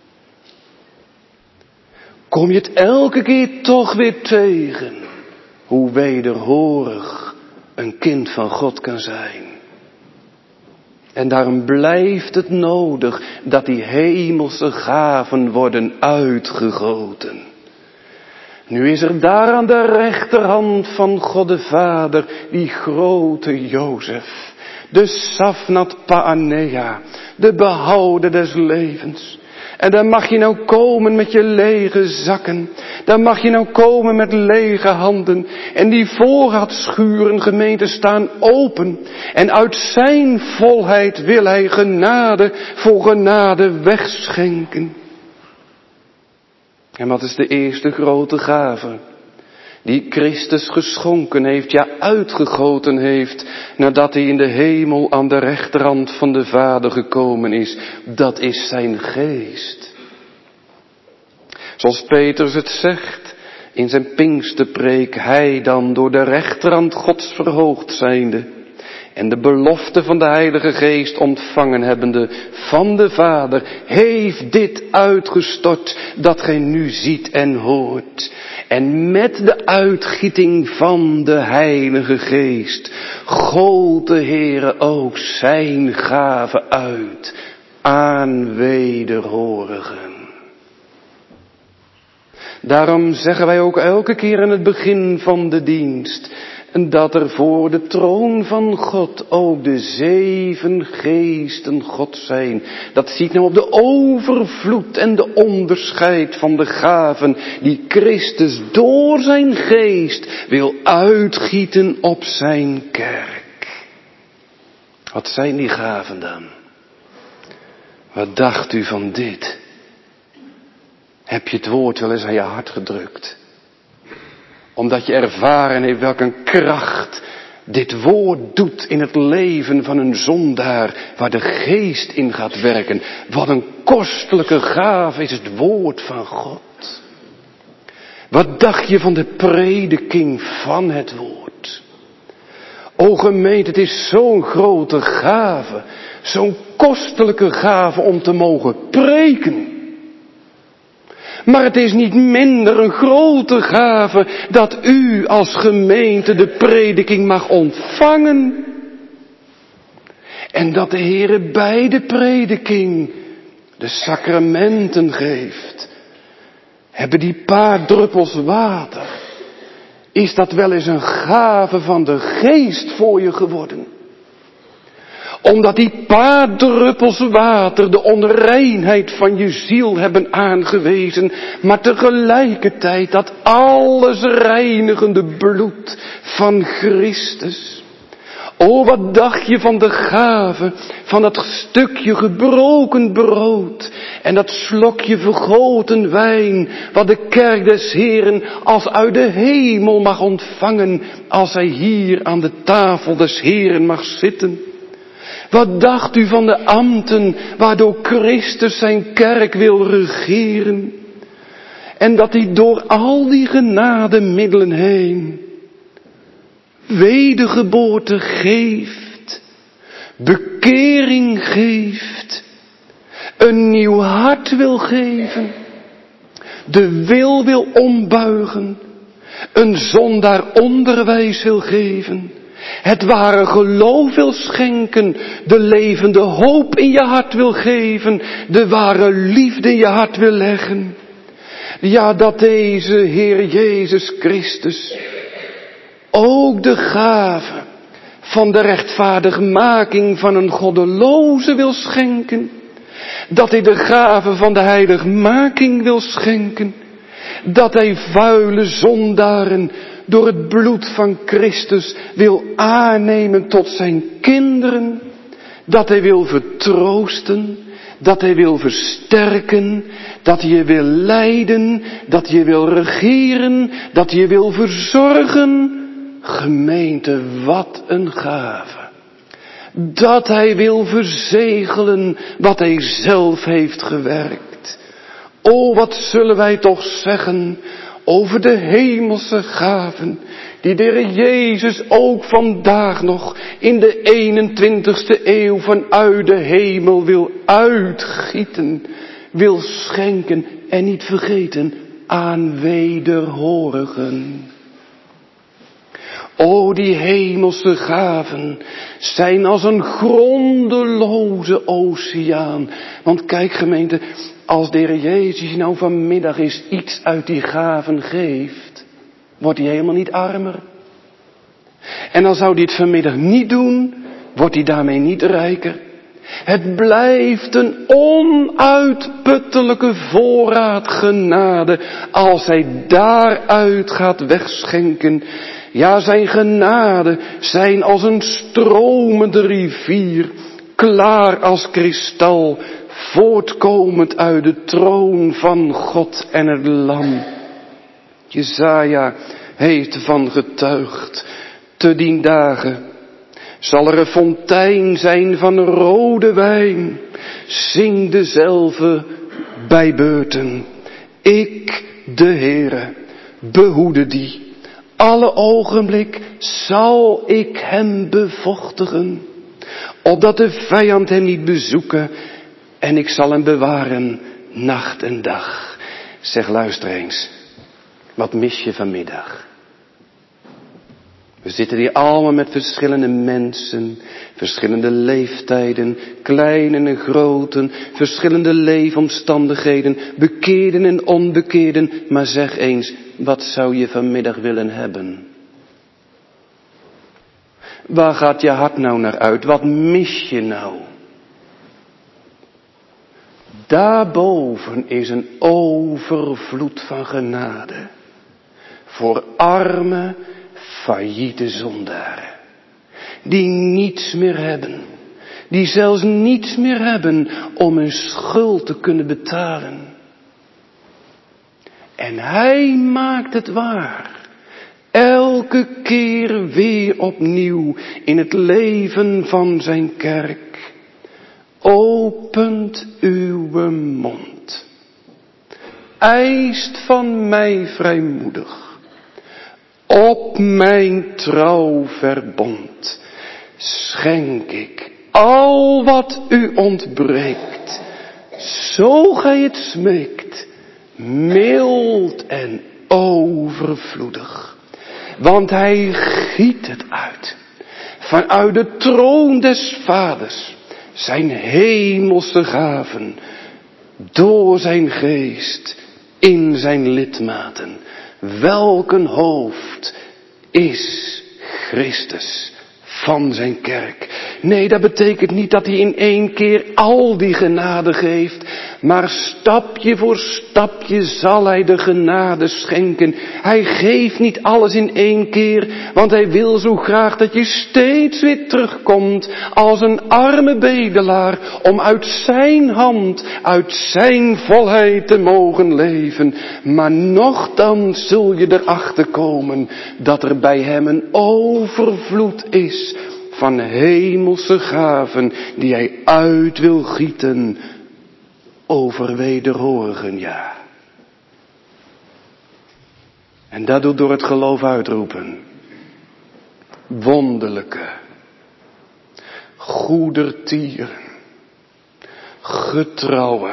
Kom je het elke keer toch weer tegen, hoe wederhorig een kind van God kan zijn. En daarom blijft het nodig dat die hemelse gaven worden uitgegoten. Nu is er daar aan de rechterhand van God de Vader die grote Jozef, de Safnat Paanea, de behouder des levens. En daar mag je nou komen met je lege zakken. Daar mag je nou komen met lege handen. En die voorraadschuren, gemeente, staan open. En uit zijn volheid wil hij genade voor genade wegschenken. En wat is de eerste grote gave die Christus geschonken heeft, ja uitgegoten heeft, nadat hij in de hemel aan de rechterhand van de Vader gekomen is? Dat is zijn geest. Zoals Petrus het zegt in zijn Pinksterpreek, hij dan door de rechterhand Gods verhoogd zijnde en de belofte van de Heilige Geest ontvangen hebbende van de Vader, heeft dit uitgestort dat gij nu ziet en hoort. En met de uitgieting van de Heilige Geest goot de Heere ook zijn gave uit aan wederhorigen. Daarom zeggen wij ook elke keer aan het begin van de dienst dat er voor de troon van God ook de 7 geesten God zijn. Dat ziet nou op de overvloed en de onderscheid van de gaven die Christus door zijn geest wil uitgieten op zijn kerk. Wat zijn die gaven dan? Wat dacht u van dit? Heb je het woord wel eens aan je hart gedrukt? Omdat je ervaren heeft welke kracht dit woord doet in het leven van een zondaar, waar de geest in gaat werken. Wat een kostelijke gave is het woord van God. Wat dacht je van de prediking van het woord? O gemeente, het is zo'n grote gave, zo'n kostelijke gave om te mogen preken. Maar het is niet minder een grote gave dat u als gemeente de prediking mag ontvangen. En dat de Heere bij de prediking de sacramenten geeft. Hebben die paar druppels water, is dat wel eens een gave van de geest voor je geworden? Omdat die paar druppels water de onreinheid van je ziel hebben aangewezen, maar tegelijkertijd dat alles reinigende bloed van Christus. O, wat dacht je van de gave van dat stukje gebroken brood en dat slokje vergoten wijn, wat de kerk des Heeren als uit de hemel mag ontvangen, als hij hier aan de tafel des Heeren mag zitten. Wat dacht u van de ambten waardoor Christus zijn kerk wil regeren? En dat hij door al die genademiddelen heen wedergeboorte geeft, bekering geeft, een nieuw hart wil geven, de wil ombuigen, een zondaar onderwijs wil geven, het ware geloof wil schenken, de levende hoop in je hart wil geven, de ware liefde in je hart wil leggen. Ja, dat deze Heer Jezus Christus ook de gave van de rechtvaardigmaking van een goddeloze wil schenken. Dat hij de gave van de heiligmaking wil schenken. Dat hij vuile zondaren door het bloed van Christus wil aannemen tot zijn kinderen. Dat hij wil vertroosten. Dat hij wil versterken. Dat hij je wil leiden. Dat hij je wil regeren. Dat hij je wil verzorgen. Gemeente, wat een gave. Dat hij wil verzegelen wat hij zelf heeft gewerkt. O, wat zullen wij toch zeggen over de hemelse gaven, die de Heer Jezus ook vandaag nog in de 21ste eeuw vanuit de hemel wil uitgieten, wil schenken en niet vergeten aan wederhorigen. O, die hemelse gaven zijn als een grondeloze oceaan. Want kijk gemeente, als de Heer Jezus nou vanmiddag eens iets uit die gaven geeft, wordt hij helemaal niet armer. En dan zou hij het vanmiddag niet doen, wordt hij daarmee niet rijker. Het blijft een onuitputtelijke voorraad genade als hij daaruit gaat wegschenken. Ja, zijn genade zijn als een stromende rivier, klaar als kristal, voortkomend uit de troon van God en het Lam. Jesaja heeft ervan getuigd, te dien dagen zal er een fontein zijn van rode wijn, zing dezelfde bij beurten. Ik, de Heere, behoede die. Alle ogenblik zal ik hem bevochtigen, opdat de vijand hem niet bezoeken, en ik zal hem bewaren nacht en dag. Zeg, luister eens, wat mis je vanmiddag? We zitten hier allemaal met verschillende mensen, verschillende leeftijden, kleinen en groten, verschillende leefomstandigheden, bekeerden en onbekeerden. Maar zeg eens, wat zou je vanmiddag willen hebben? Waar gaat je hart nou naar uit? Wat mis je nou? Daarboven is een overvloed van genade voor arme, failliete zondaren, die niets meer hebben, die zelfs niets meer hebben om hun schuld te kunnen betalen. En hij maakt het waar, elke keer weer opnieuw in het leven van zijn kerk. Opent uw mond, eist van mij vrijmoedig, op mijn trouw verbond, schenk ik al wat u ontbreekt, zo gij het smeekt, mild en overvloedig. Want hij giet het uit, vanuit de troon des Vaders, zijn hemelse gaven, door zijn geest, in zijn lidmaten. Welk een hoofd is Christus van zijn kerk. Nee, dat betekent niet dat hij in één keer al die genade geeft, maar stapje voor stapje zal hij de genade schenken. Hij geeft niet alles in één keer, want hij wil zo graag dat je steeds weer terugkomt als een arme bedelaar, om uit zijn hand, uit zijn volheid te mogen leven. Maar nochtans zul je erachter komen dat er bij hem een overvloed is van hemelse gaven die hij uit wil gieten over wederhorigen, ja. En dat doet door het geloof uitroepen. Wonderlijke, goedertieren, getrouwe,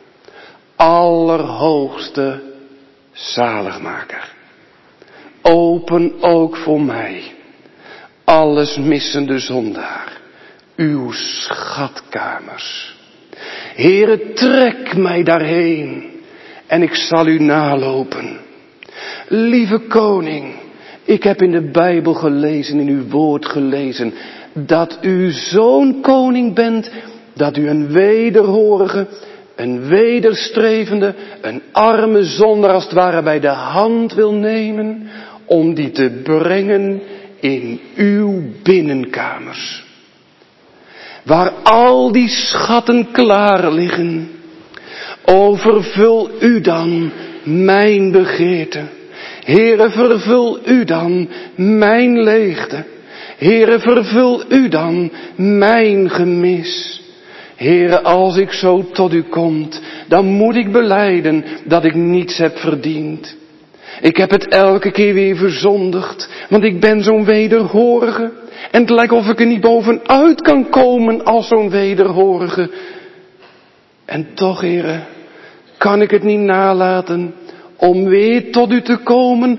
allerhoogste zaligmaker. Open ook voor mij, alles missende zondaar, uw schatkamers. Heere, trek mij daarheen en ik zal u nalopen. Lieve koning, ik heb in de Bijbel gelezen, in uw woord gelezen, dat u zo'n koning bent, dat u een wederhorige, een wederstrevende, een arme zondaar als het ware bij de hand wil nemen, om die te brengen in uw binnenkamers. Waar al die schatten klaar liggen. O, vervul u dan mijn begeerte. Heere, vervul u dan mijn leegte. Heere, vervul u dan mijn gemis. Heere, als ik zo tot u kom, dan moet ik belijden dat ik niets heb verdiend. Ik heb het elke keer weer verzondigd, want ik ben zo'n wederhorige. En het lijkt of ik er niet bovenuit kan komen als zo'n wederhorige. En toch, Heere, kan ik het niet nalaten om weer tot u te komen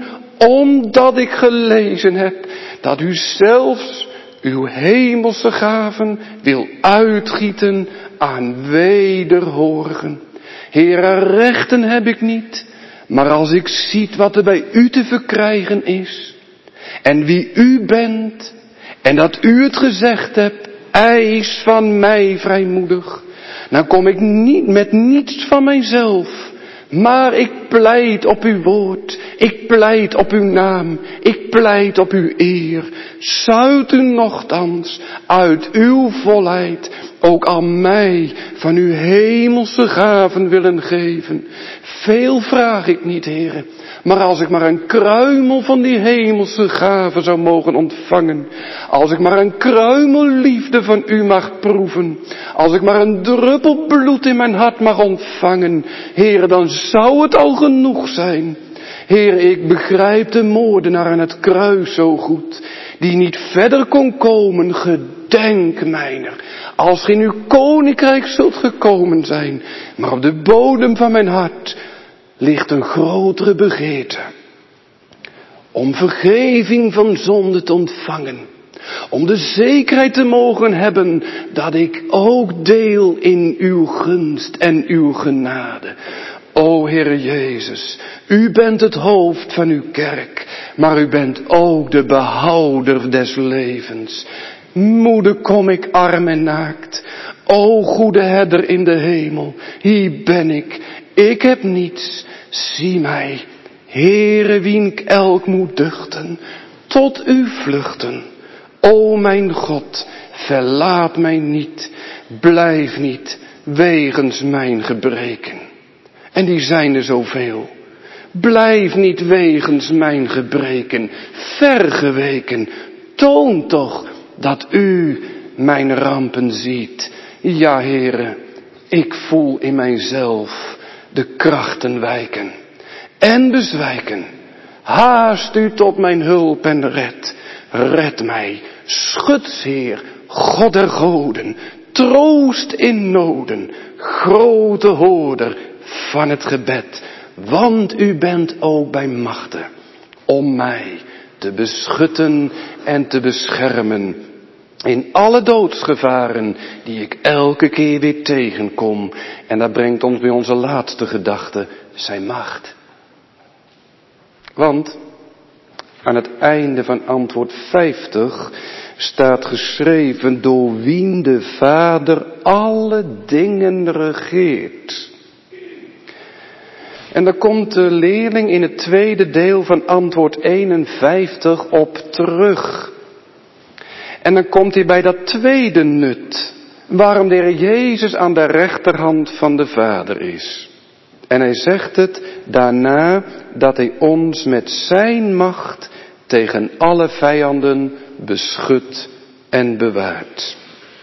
Omdat ik gelezen heb dat u zelfs uw hemelse gaven wil uitgieten aan wederhorigen. Heere, rechten heb ik niet, maar als ik ziet wat er bij u te verkrijgen is, en wie u bent, en dat u het gezegd hebt, eis van mij vrijmoedig, dan kom ik niet met niets van mijzelf, maar ik pleit op uw woord, ik pleit op uw naam, ik pleit op uw eer. Zoudt u nochtans uit uw volheid ook aan mij van uw hemelse gaven willen geven. Veel vraag ik niet, Heere, maar als ik maar een kruimel van die hemelse gaven zou mogen ontvangen, als ik maar een kruimel liefde van u mag proeven, als ik maar een druppel bloed in mijn hart mag ontvangen, Heere, dan zou het al genoeg zijn. Heer, ik begrijp de moordenaar aan het kruis zo goed, die niet verder kon komen. Gedenk mijner, als ge in uw koninkrijk zult gekomen zijn, maar op de bodem van mijn hart ligt een grotere begeerte. Om vergeving van zonde te ontvangen, om de zekerheid te mogen hebben dat ik ook deel in uw gunst en uw genade. O Heere Jezus, u bent het hoofd van uw kerk, maar u bent ook de behouder des levens. Moede kom ik arm en naakt, o goede herder in de hemel, hier ben ik heb niets, zie mij, Heere wien ik elk moet duchten, tot u vluchten. O mijn God, verlaat mij niet, blijf niet wegens mijn gebreken. En die zijn er zoveel. Blijf niet wegens mijn gebreken, vergeweken. Toon toch dat u mijn rampen ziet. Ja, Heere, ik voel in mijzelf de krachten wijken en bezwijken. Haast u tot mijn hulp en red mij. Schutsheer, God der goden, troost in noden, grote hoorder van het gebed, want u bent ook bij machten om mij te beschutten en te beschermen in alle doodsgevaren die ik elke keer weer tegenkom. En dat brengt ons bij onze laatste gedachte, zijn macht. Want aan het einde van antwoord 50 staat geschreven, door wien de Vader alle dingen regeert. En daar komt de leerling in het tweede deel van antwoord 51 op terug. En dan komt hij bij dat tweede nut, waarom de Heer Jezus aan de rechterhand van de Vader is. En hij zegt het daarna dat hij ons met zijn macht tegen alle vijanden beschut en bewaart.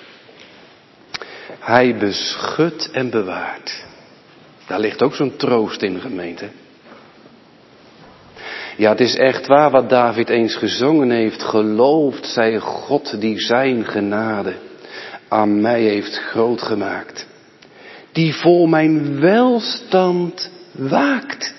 Hij beschut en bewaart. Daar ligt ook zo'n troost in, gemeente. Ja, het is echt waar wat David eens gezongen heeft. Geloofd zij God die zijn genade aan mij heeft groot gemaakt. Die voor mijn welstand waakt.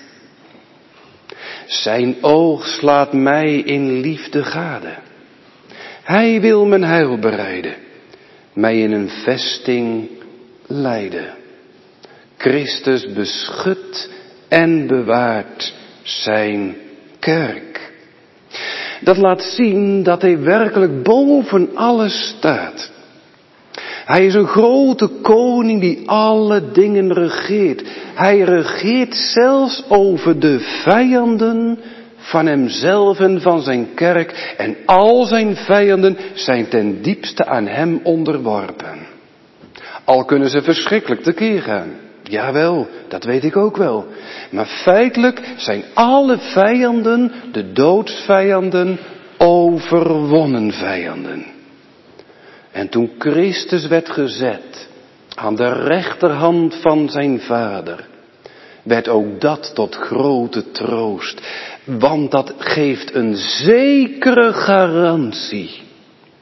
Zijn oog slaat mij in liefde gade. Hij wil mijn heil bereiden, mij in een vesting leiden. Christus beschut en bewaart zijn kerk. Dat laat zien dat hij werkelijk boven alles staat. Hij is een grote koning die alle dingen regeert. Hij regeert zelfs over de vijanden van hemzelf en van zijn kerk. En al zijn vijanden zijn ten diepste aan hem onderworpen. Al kunnen ze verschrikkelijk tekeer gaan. Jawel, dat weet ik ook wel. Maar feitelijk zijn alle vijanden, de doodsvijanden, overwonnen vijanden. En toen Christus werd gezet aan de rechterhand van zijn Vader, werd ook dat tot grote troost. Want dat geeft een zekere garantie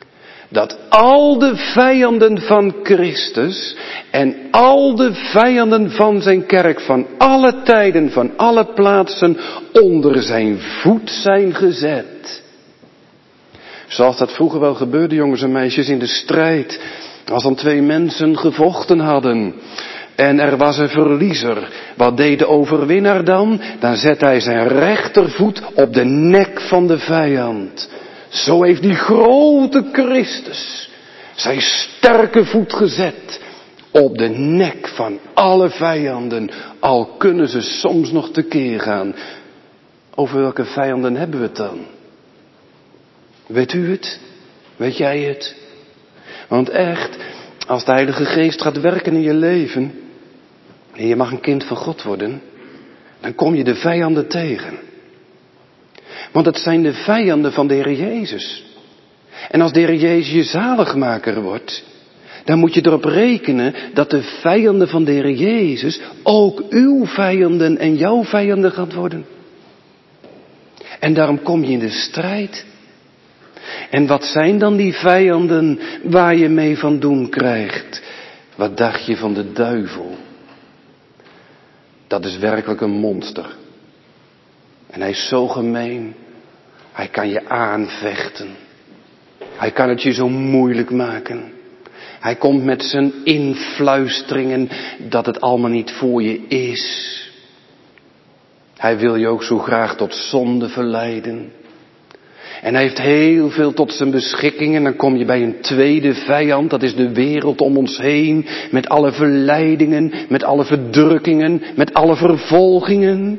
Dat al de vijanden van Christus en al de vijanden van zijn kerk van alle tijden, van alle plaatsen onder zijn voet zijn gezet. Zoals dat vroeger wel gebeurde, jongens en meisjes, in de strijd. Als dan 2 mensen gevochten hadden en er was een verliezer. Wat deed de overwinnaar dan? Dan zette hij zijn rechtervoet op de nek van de vijand. Zo heeft die grote Christus zijn sterke voet gezet op de nek van alle vijanden. Al kunnen ze soms nog tekeer gaan. Over welke vijanden hebben we het dan? Weet u het? Weet jij het? Want echt, als de Heilige Geest gaat werken in je leven en je mag een kind van God worden, dan kom je de vijanden tegen. Want het zijn de vijanden van de Heer Jezus. En als de Heer Jezus je zaligmaker wordt, dan moet je erop rekenen dat de vijanden van de Heer Jezus ook uw vijanden en jouw vijanden gaat worden. En daarom kom je in de strijd. En wat zijn dan die vijanden waar je mee van doen krijgt? Wat dacht je van de duivel? Dat is werkelijk een monster. En hij is zo gemeen. Hij kan je aanvechten. Hij kan het je zo moeilijk maken. Hij komt met zijn influisteringen dat het allemaal niet voor je is. Hij wil je ook zo graag tot zonde verleiden. En hij heeft heel veel tot zijn beschikking. En dan kom je bij een tweede vijand. Dat is de wereld om ons heen. Met alle verleidingen. Met alle verdrukkingen. Met alle vervolgingen.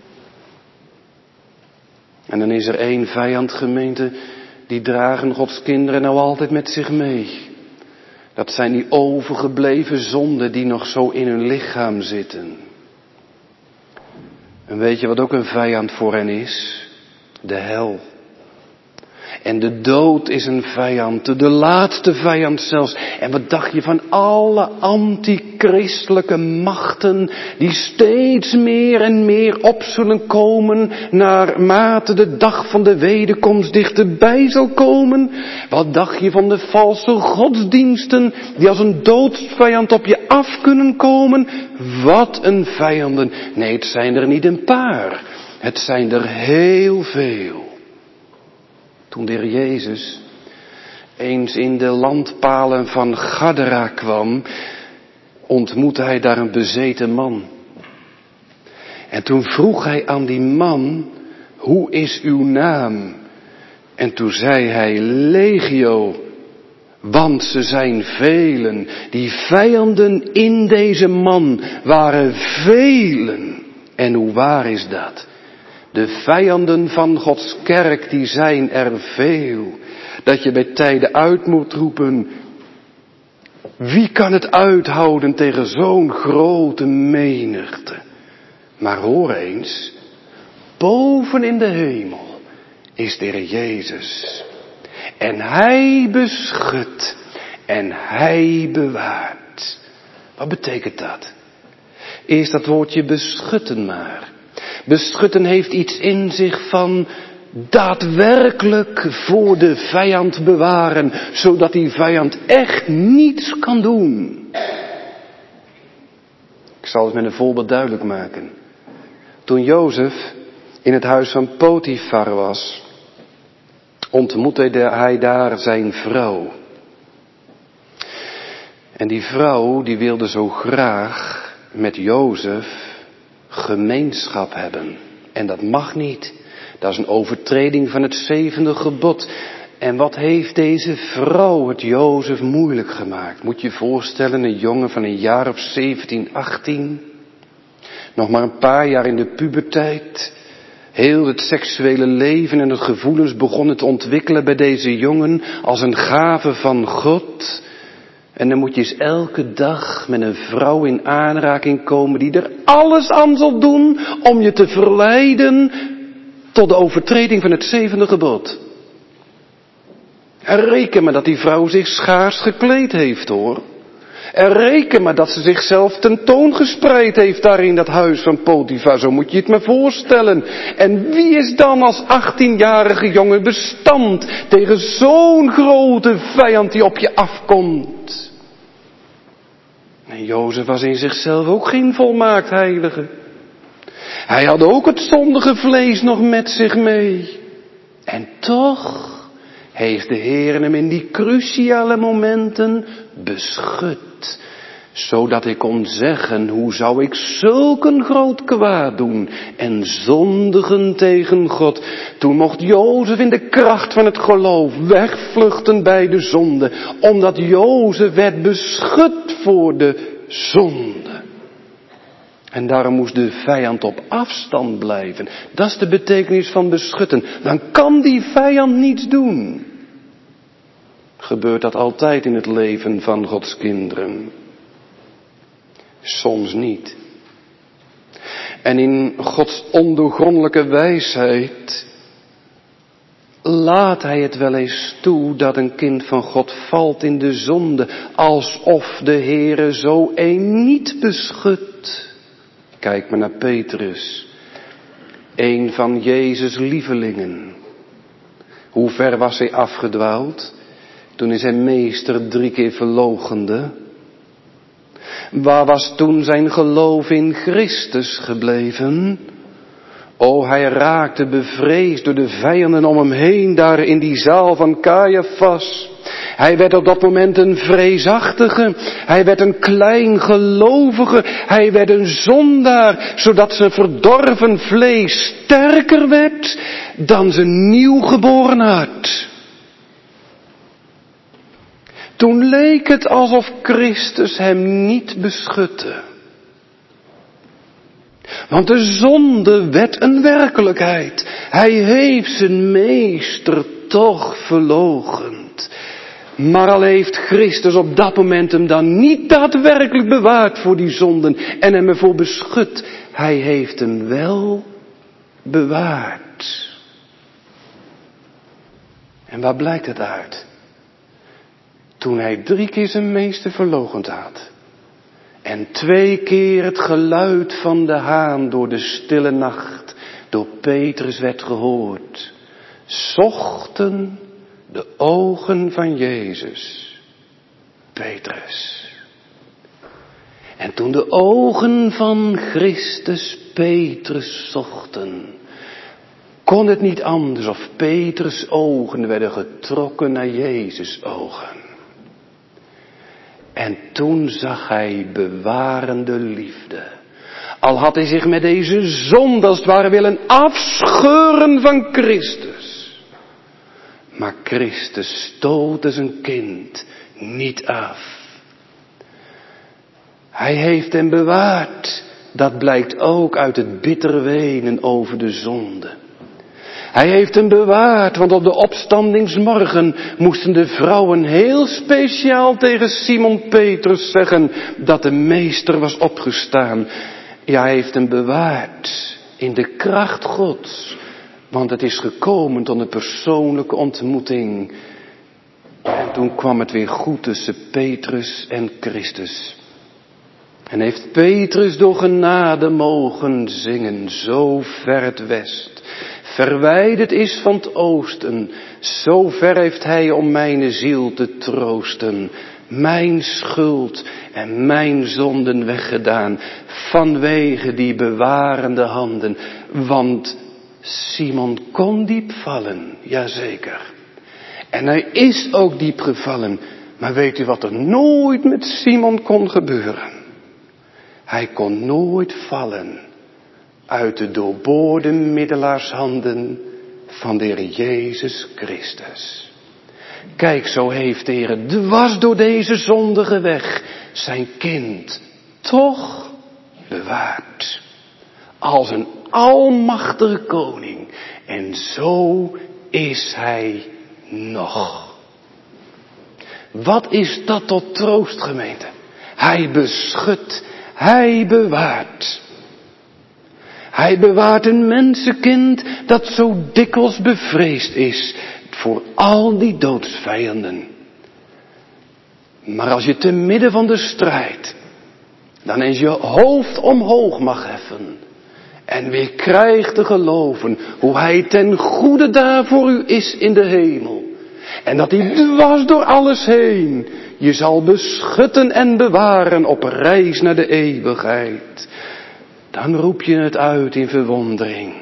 En dan is er 1 vijand, gemeente. Die dragen Gods kinderen nou altijd met zich mee. Dat zijn die overgebleven zonden die nog zo in hun lichaam zitten. En weet je wat ook een vijand voor hen is? De hel. En de dood is een vijand, de laatste vijand zelfs. En wat dacht je van alle antichristelijke machten die steeds meer en meer op zullen komen naarmate de dag van de wederkomst dichterbij zal komen? Wat dacht je van de valse godsdiensten die als een doodsvijand op je af kunnen komen? Wat een vijanden. Nee, het zijn er niet een paar. Het zijn er heel veel. Toen de Heer Jezus eens in de landpalen van Gadara kwam, ontmoette hij daar een bezeten man. En toen vroeg hij aan die man, hoe is uw naam? En toen zei hij, Legio, want ze zijn velen. Die vijanden in deze man waren velen. En hoe waar is dat? De vijanden van Gods kerk, die zijn er veel. Dat je bij tijden uit moet roepen, wie kan het uithouden tegen zo'n grote menigte? Maar hoor eens, boven in de hemel is de Heer Jezus. En hij beschut en hij bewaart. Wat betekent dat? Eerst dat woordje beschutten maar. Beschutten heeft iets in zich van daadwerkelijk voor de vijand bewaren, zodat die vijand echt niets kan doen. Ik zal het met een voorbeeld duidelijk maken. Toen Jozef in het huis van Potifar was, ontmoette hij daar zijn vrouw. En die vrouw die wilde zo graag met Jozef gemeenschap hebben. En dat mag niet. Dat is een overtreding van het 7e gebod. En wat heeft deze vrouw het Jozef moeilijk gemaakt? Moet je je voorstellen, een jongen van een jaar of 17, 18. Nog maar een paar jaar in de puberteit. Heel het seksuele leven en het gevoelens begonnen te ontwikkelen bij deze jongen als een gave van God. En dan moet je eens elke dag met een vrouw in aanraking komen die er alles aan zal doen om je te verleiden tot de overtreding van het 7e gebod. En reken maar dat die vrouw zich schaars gekleed heeft, hoor. En reken maar dat ze zichzelf tentoongespreid heeft daar in dat huis van Potifar. Zo moet je het me voorstellen. En wie is dan als 18-jarige jongen bestand tegen zo'n grote vijand die op je afkomt? En Jozef was in zichzelf ook geen volmaakt heilige. Hij had ook het zondige vlees nog met zich mee. En toch heeft de Heer hem in die cruciale momenten beschut. Zodat ik kon zeggen, hoe zou ik zulk een groot kwaad doen en zondigen tegen God. Toen mocht Jozef in de kracht van het geloof wegvluchten bij de zonde. Omdat Jozef werd beschut voor de zonde. En daarom moest de vijand op afstand blijven. Dat is de betekenis van beschutten. Dan kan die vijand niets doen. Gebeurt dat altijd in het leven van Gods kinderen? Soms niet. En in Gods ondoorgrondelijke wijsheid laat Hij het wel eens toe dat een kind van God valt in de zonde, alsof de Heere zo een niet beschut. Kijk maar naar Petrus, een van Jezus' lievelingen. Hoe ver was hij afgedwaald toen hij zijn meester 3 keer verloochende? Waar was toen zijn geloof in Christus gebleven? O, hij raakte bevreesd door de vijanden om hem heen daar in die zaal van Caiaphas. Hij werd op dat moment een vreesachtige, hij werd een kleingelovige, hij werd een zondaar, zodat zijn verdorven vlees sterker werd dan zijn nieuwgeboren hart. Toen leek het alsof Christus hem niet beschutte. Want de zonde werd een werkelijkheid. Hij heeft zijn meester toch verloochend. Maar al heeft Christus op dat moment hem dan niet daadwerkelijk bewaard voor die zonden en hem ervoor beschut. Hij heeft hem wel bewaard. En waar blijkt het uit? Toen hij 3 keer zijn meester verloochend had. En 2 keer het geluid van de haan door de stille nacht door Petrus werd gehoord. Zochten de ogen van Jezus Petrus. En toen de ogen van Christus Petrus zochten, kon het niet anders of Petrus' ogen werden getrokken naar Jezus' ogen. En toen zag hij bewarende liefde. Al had hij zich met deze zonde als het ware willen afscheuren van Christus. Maar Christus stootte zijn kind niet af. Hij heeft hem bewaard. Dat blijkt ook uit het bittere wenen over de zonde. Hij heeft hem bewaard, want op de opstandingsmorgen moesten de vrouwen heel speciaal tegen Simon Petrus zeggen dat de meester was opgestaan. Ja, hij heeft hem bewaard in de kracht Gods, want het is gekomen tot een persoonlijke ontmoeting. En toen kwam het weer goed tussen Petrus en Christus. En heeft Petrus door genade mogen zingen, zo ver het west verwijderd is van het oosten, zo ver heeft hij om mijn ziel te troosten, mijn schuld en mijn zonden weggedaan, vanwege die bewarende handen. Want Simon kon diep vallen, jazeker. En hij is ook diep gevallen, maar weet u wat er nooit met Simon kon gebeuren? Hij kon nooit vallen uit de doorboorde middelaarshanden van de Heer Jezus Christus. Kijk, zo heeft de Heer dwars door deze zondige weg zijn kind toch bewaard. Als een almachtige koning. En zo is hij nog. Wat is dat tot troost, gemeente? Hij beschut, hij bewaart. Hij bewaart een mensenkind dat zo dikwijls bevreesd is voor al die doodsvijanden. Maar als je te midden van de strijd dan eens je hoofd omhoog mag heffen en weer krijgt te geloven hoe hij ten goede daar voor u is in de hemel. En dat hij dwars door alles heen je zal beschutten en bewaren op reis naar de eeuwigheid. Dan roep je het uit in verwondering.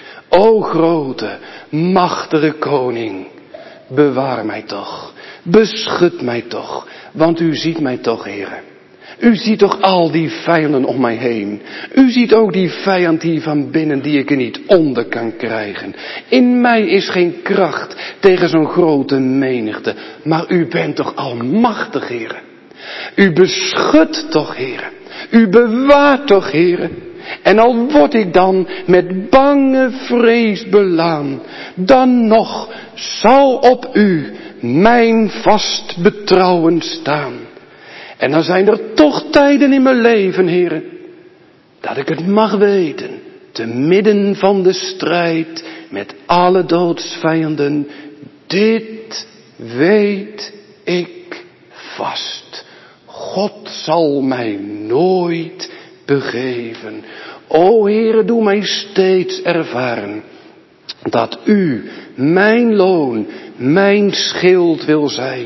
O grote, machtige koning, bewaar mij toch, beschut mij toch, want u ziet mij toch, Heere. U ziet toch al die vijanden om mij heen. U ziet ook die vijand hier van binnen die ik er niet onder kan krijgen. In mij is geen kracht tegen zo'n grote menigte. Maar u bent toch almachtig, Heere. U beschut toch, Heere. U bewaart toch, Heere. En al word ik dan met bange vrees belaan, dan nog zal op u mijn vast betrouwen staan. En dan zijn er toch tijden in mijn leven, Heere, dat ik het mag weten, te midden van de strijd met alle doodsvijanden, dit weet ik vast. God zal mij nooit begeven. O Heere, doe mij steeds ervaren dat u mijn loon, mijn schild wil zijn.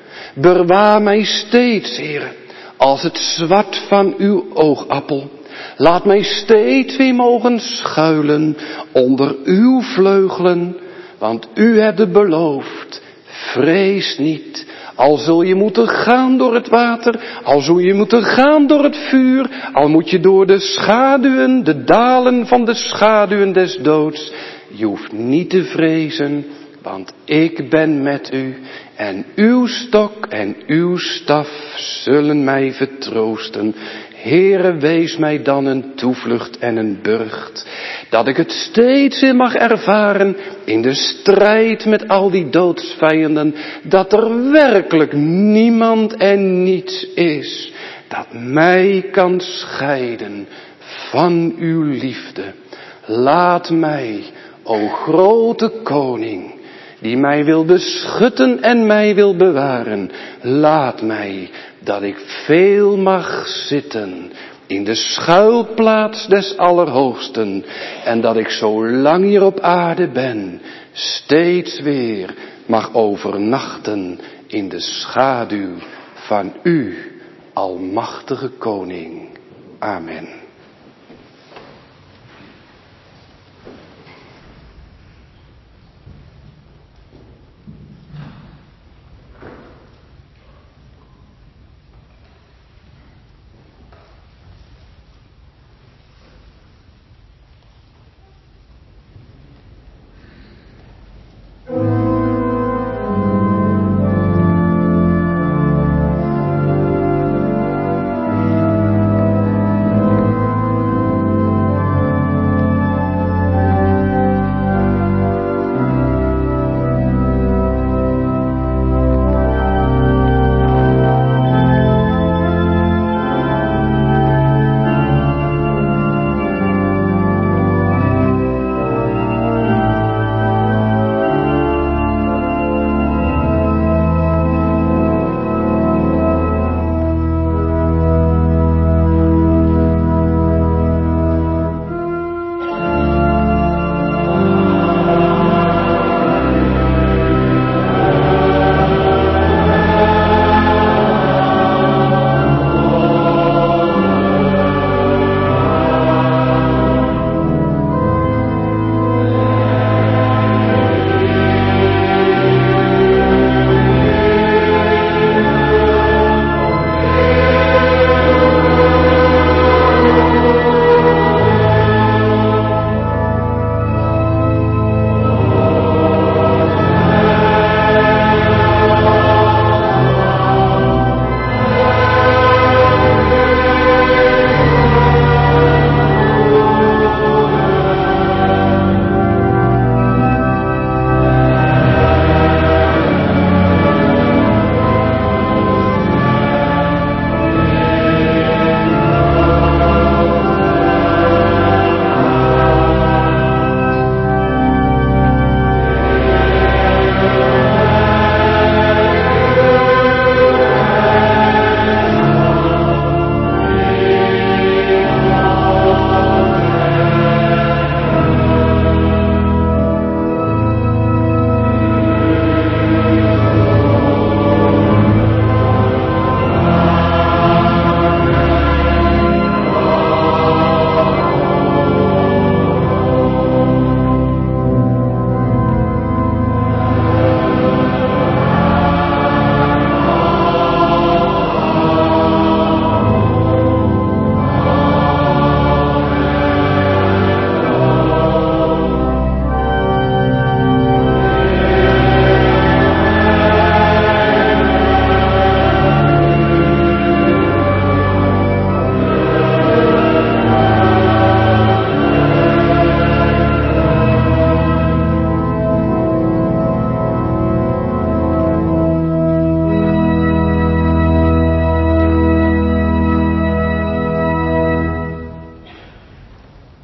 Bewaar mij steeds, Heere, als het zwart van uw oogappel. Laat mij steeds weer mogen schuilen onder uw vleugelen, want u hebt het beloofd. Vrees niet, al zul je moeten gaan door het water, al zul je moeten gaan door het vuur, al moet je door de schaduwen, de dalen van de schaduwen des doods. Je hoeft niet te vrezen, want ik ben met u en uw stok en uw staf zullen mij vertroosten. Heere, wees mij dan een toevlucht en een burcht, dat ik het steeds weer mag ervaren in de strijd met al die doodsvijanden, dat er werkelijk niemand en niets is dat mij kan scheiden van uw liefde. Laat mij, o grote koning, die mij wil beschutten en mij wil bewaren, laat mij dat ik veel mag zitten in de schuilplaats des Allerhoogsten en dat ik zolang hier op aarde ben steeds weer mag overnachten in de schaduw van u, almachtige koning. Amen.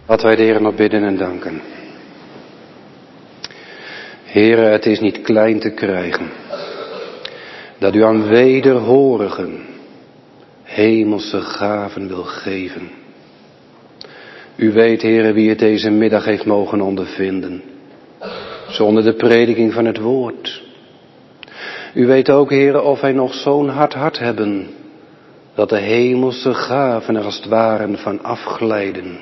Laten wij de Heer nog bidden en danken. Heere, het is niet klein te krijgen dat u aan wederhorigen hemelse gaven wil geven. U weet, Heere, wie het deze middag heeft mogen ondervinden, zonder de prediking van het woord. U weet ook, Heere, of wij nog zo'n hard hebben, dat de hemelse gaven er als het ware van afglijden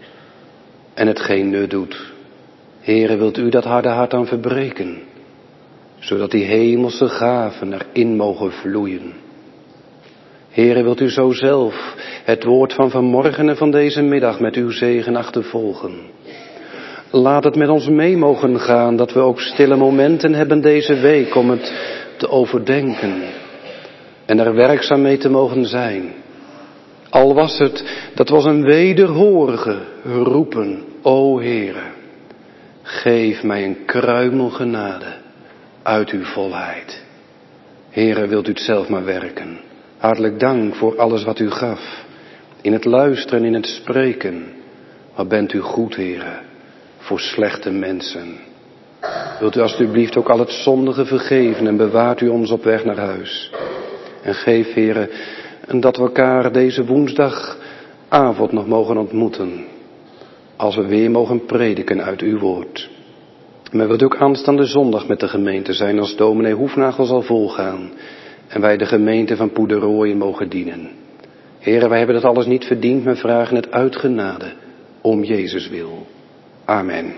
en het geen nut doet. Heere, wilt u dat harde hart dan verbreken, zodat die hemelse gaven erin mogen vloeien. Heere, wilt u zo zelf het woord van vanmorgen en van deze middag met uw zegen achtervolgen. Laat het met ons mee mogen gaan, dat we ook stille momenten hebben deze week om het te overdenken en er werkzaam mee te mogen zijn. Al was het dat was een wederhorige roepen, o Heere, geef mij een kruimel genade uit uw volheid. Heere, wilt u het zelf maar werken. Hartelijk dank voor alles wat u gaf, in het luisteren, in het spreken. Wat bent u goed, Heere, voor slechte mensen. Wilt u alstublieft ook al het zondige vergeven en bewaart u ons op weg naar huis. En geef, Heere, dat we elkaar deze woensdagavond nog mogen ontmoeten, als we weer mogen prediken uit uw woord. Maar wilt u ook aanstaande zondag met de gemeente zijn als dominee Hoefnagel zal volgaan en wij de gemeente van Poederooien mogen dienen. Heere, wij hebben dat alles niet verdiend, maar vragen het uit genade om Jezus wil. Amen.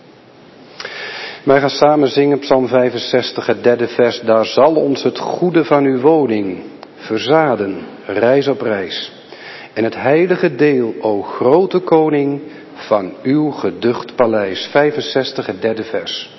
Wij gaan samen zingen Psalm 65, het 3e vers. Daar zal ons het goede van uw woning verzaden, reis op reis. En het heilige deel, o grote koning, van uw geducht paleis. 65, het 3e vers.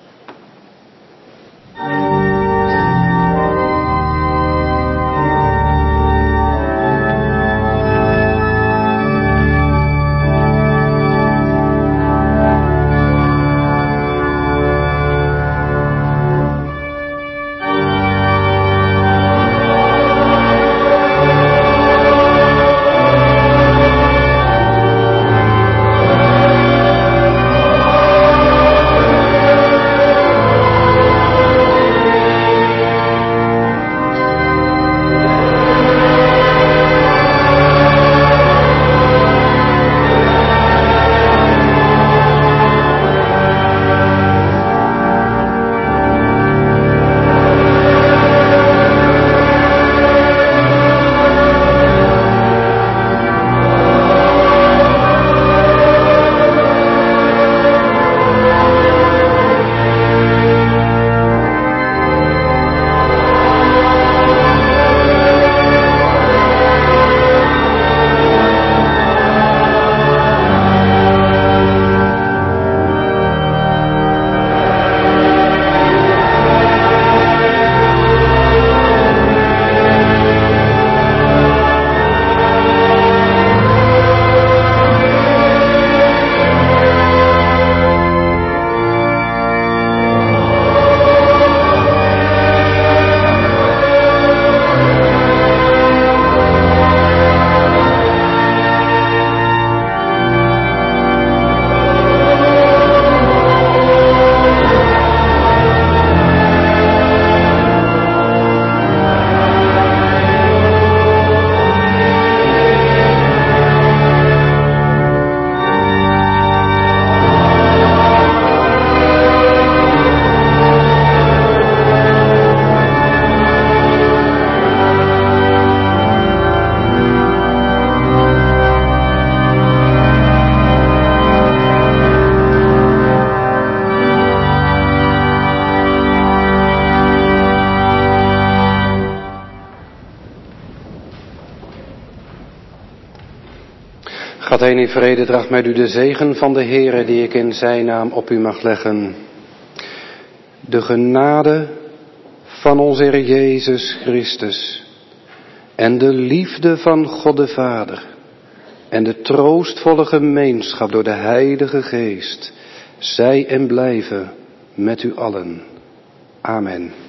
Gaat heen in vrede, draagt met u de zegen van de Heere die ik in zijn naam op u mag leggen. De genade van onze Heer Jezus Christus en de liefde van God de Vader en de troostvolle gemeenschap door de Heilige Geest, zij en blijven met u allen. Amen.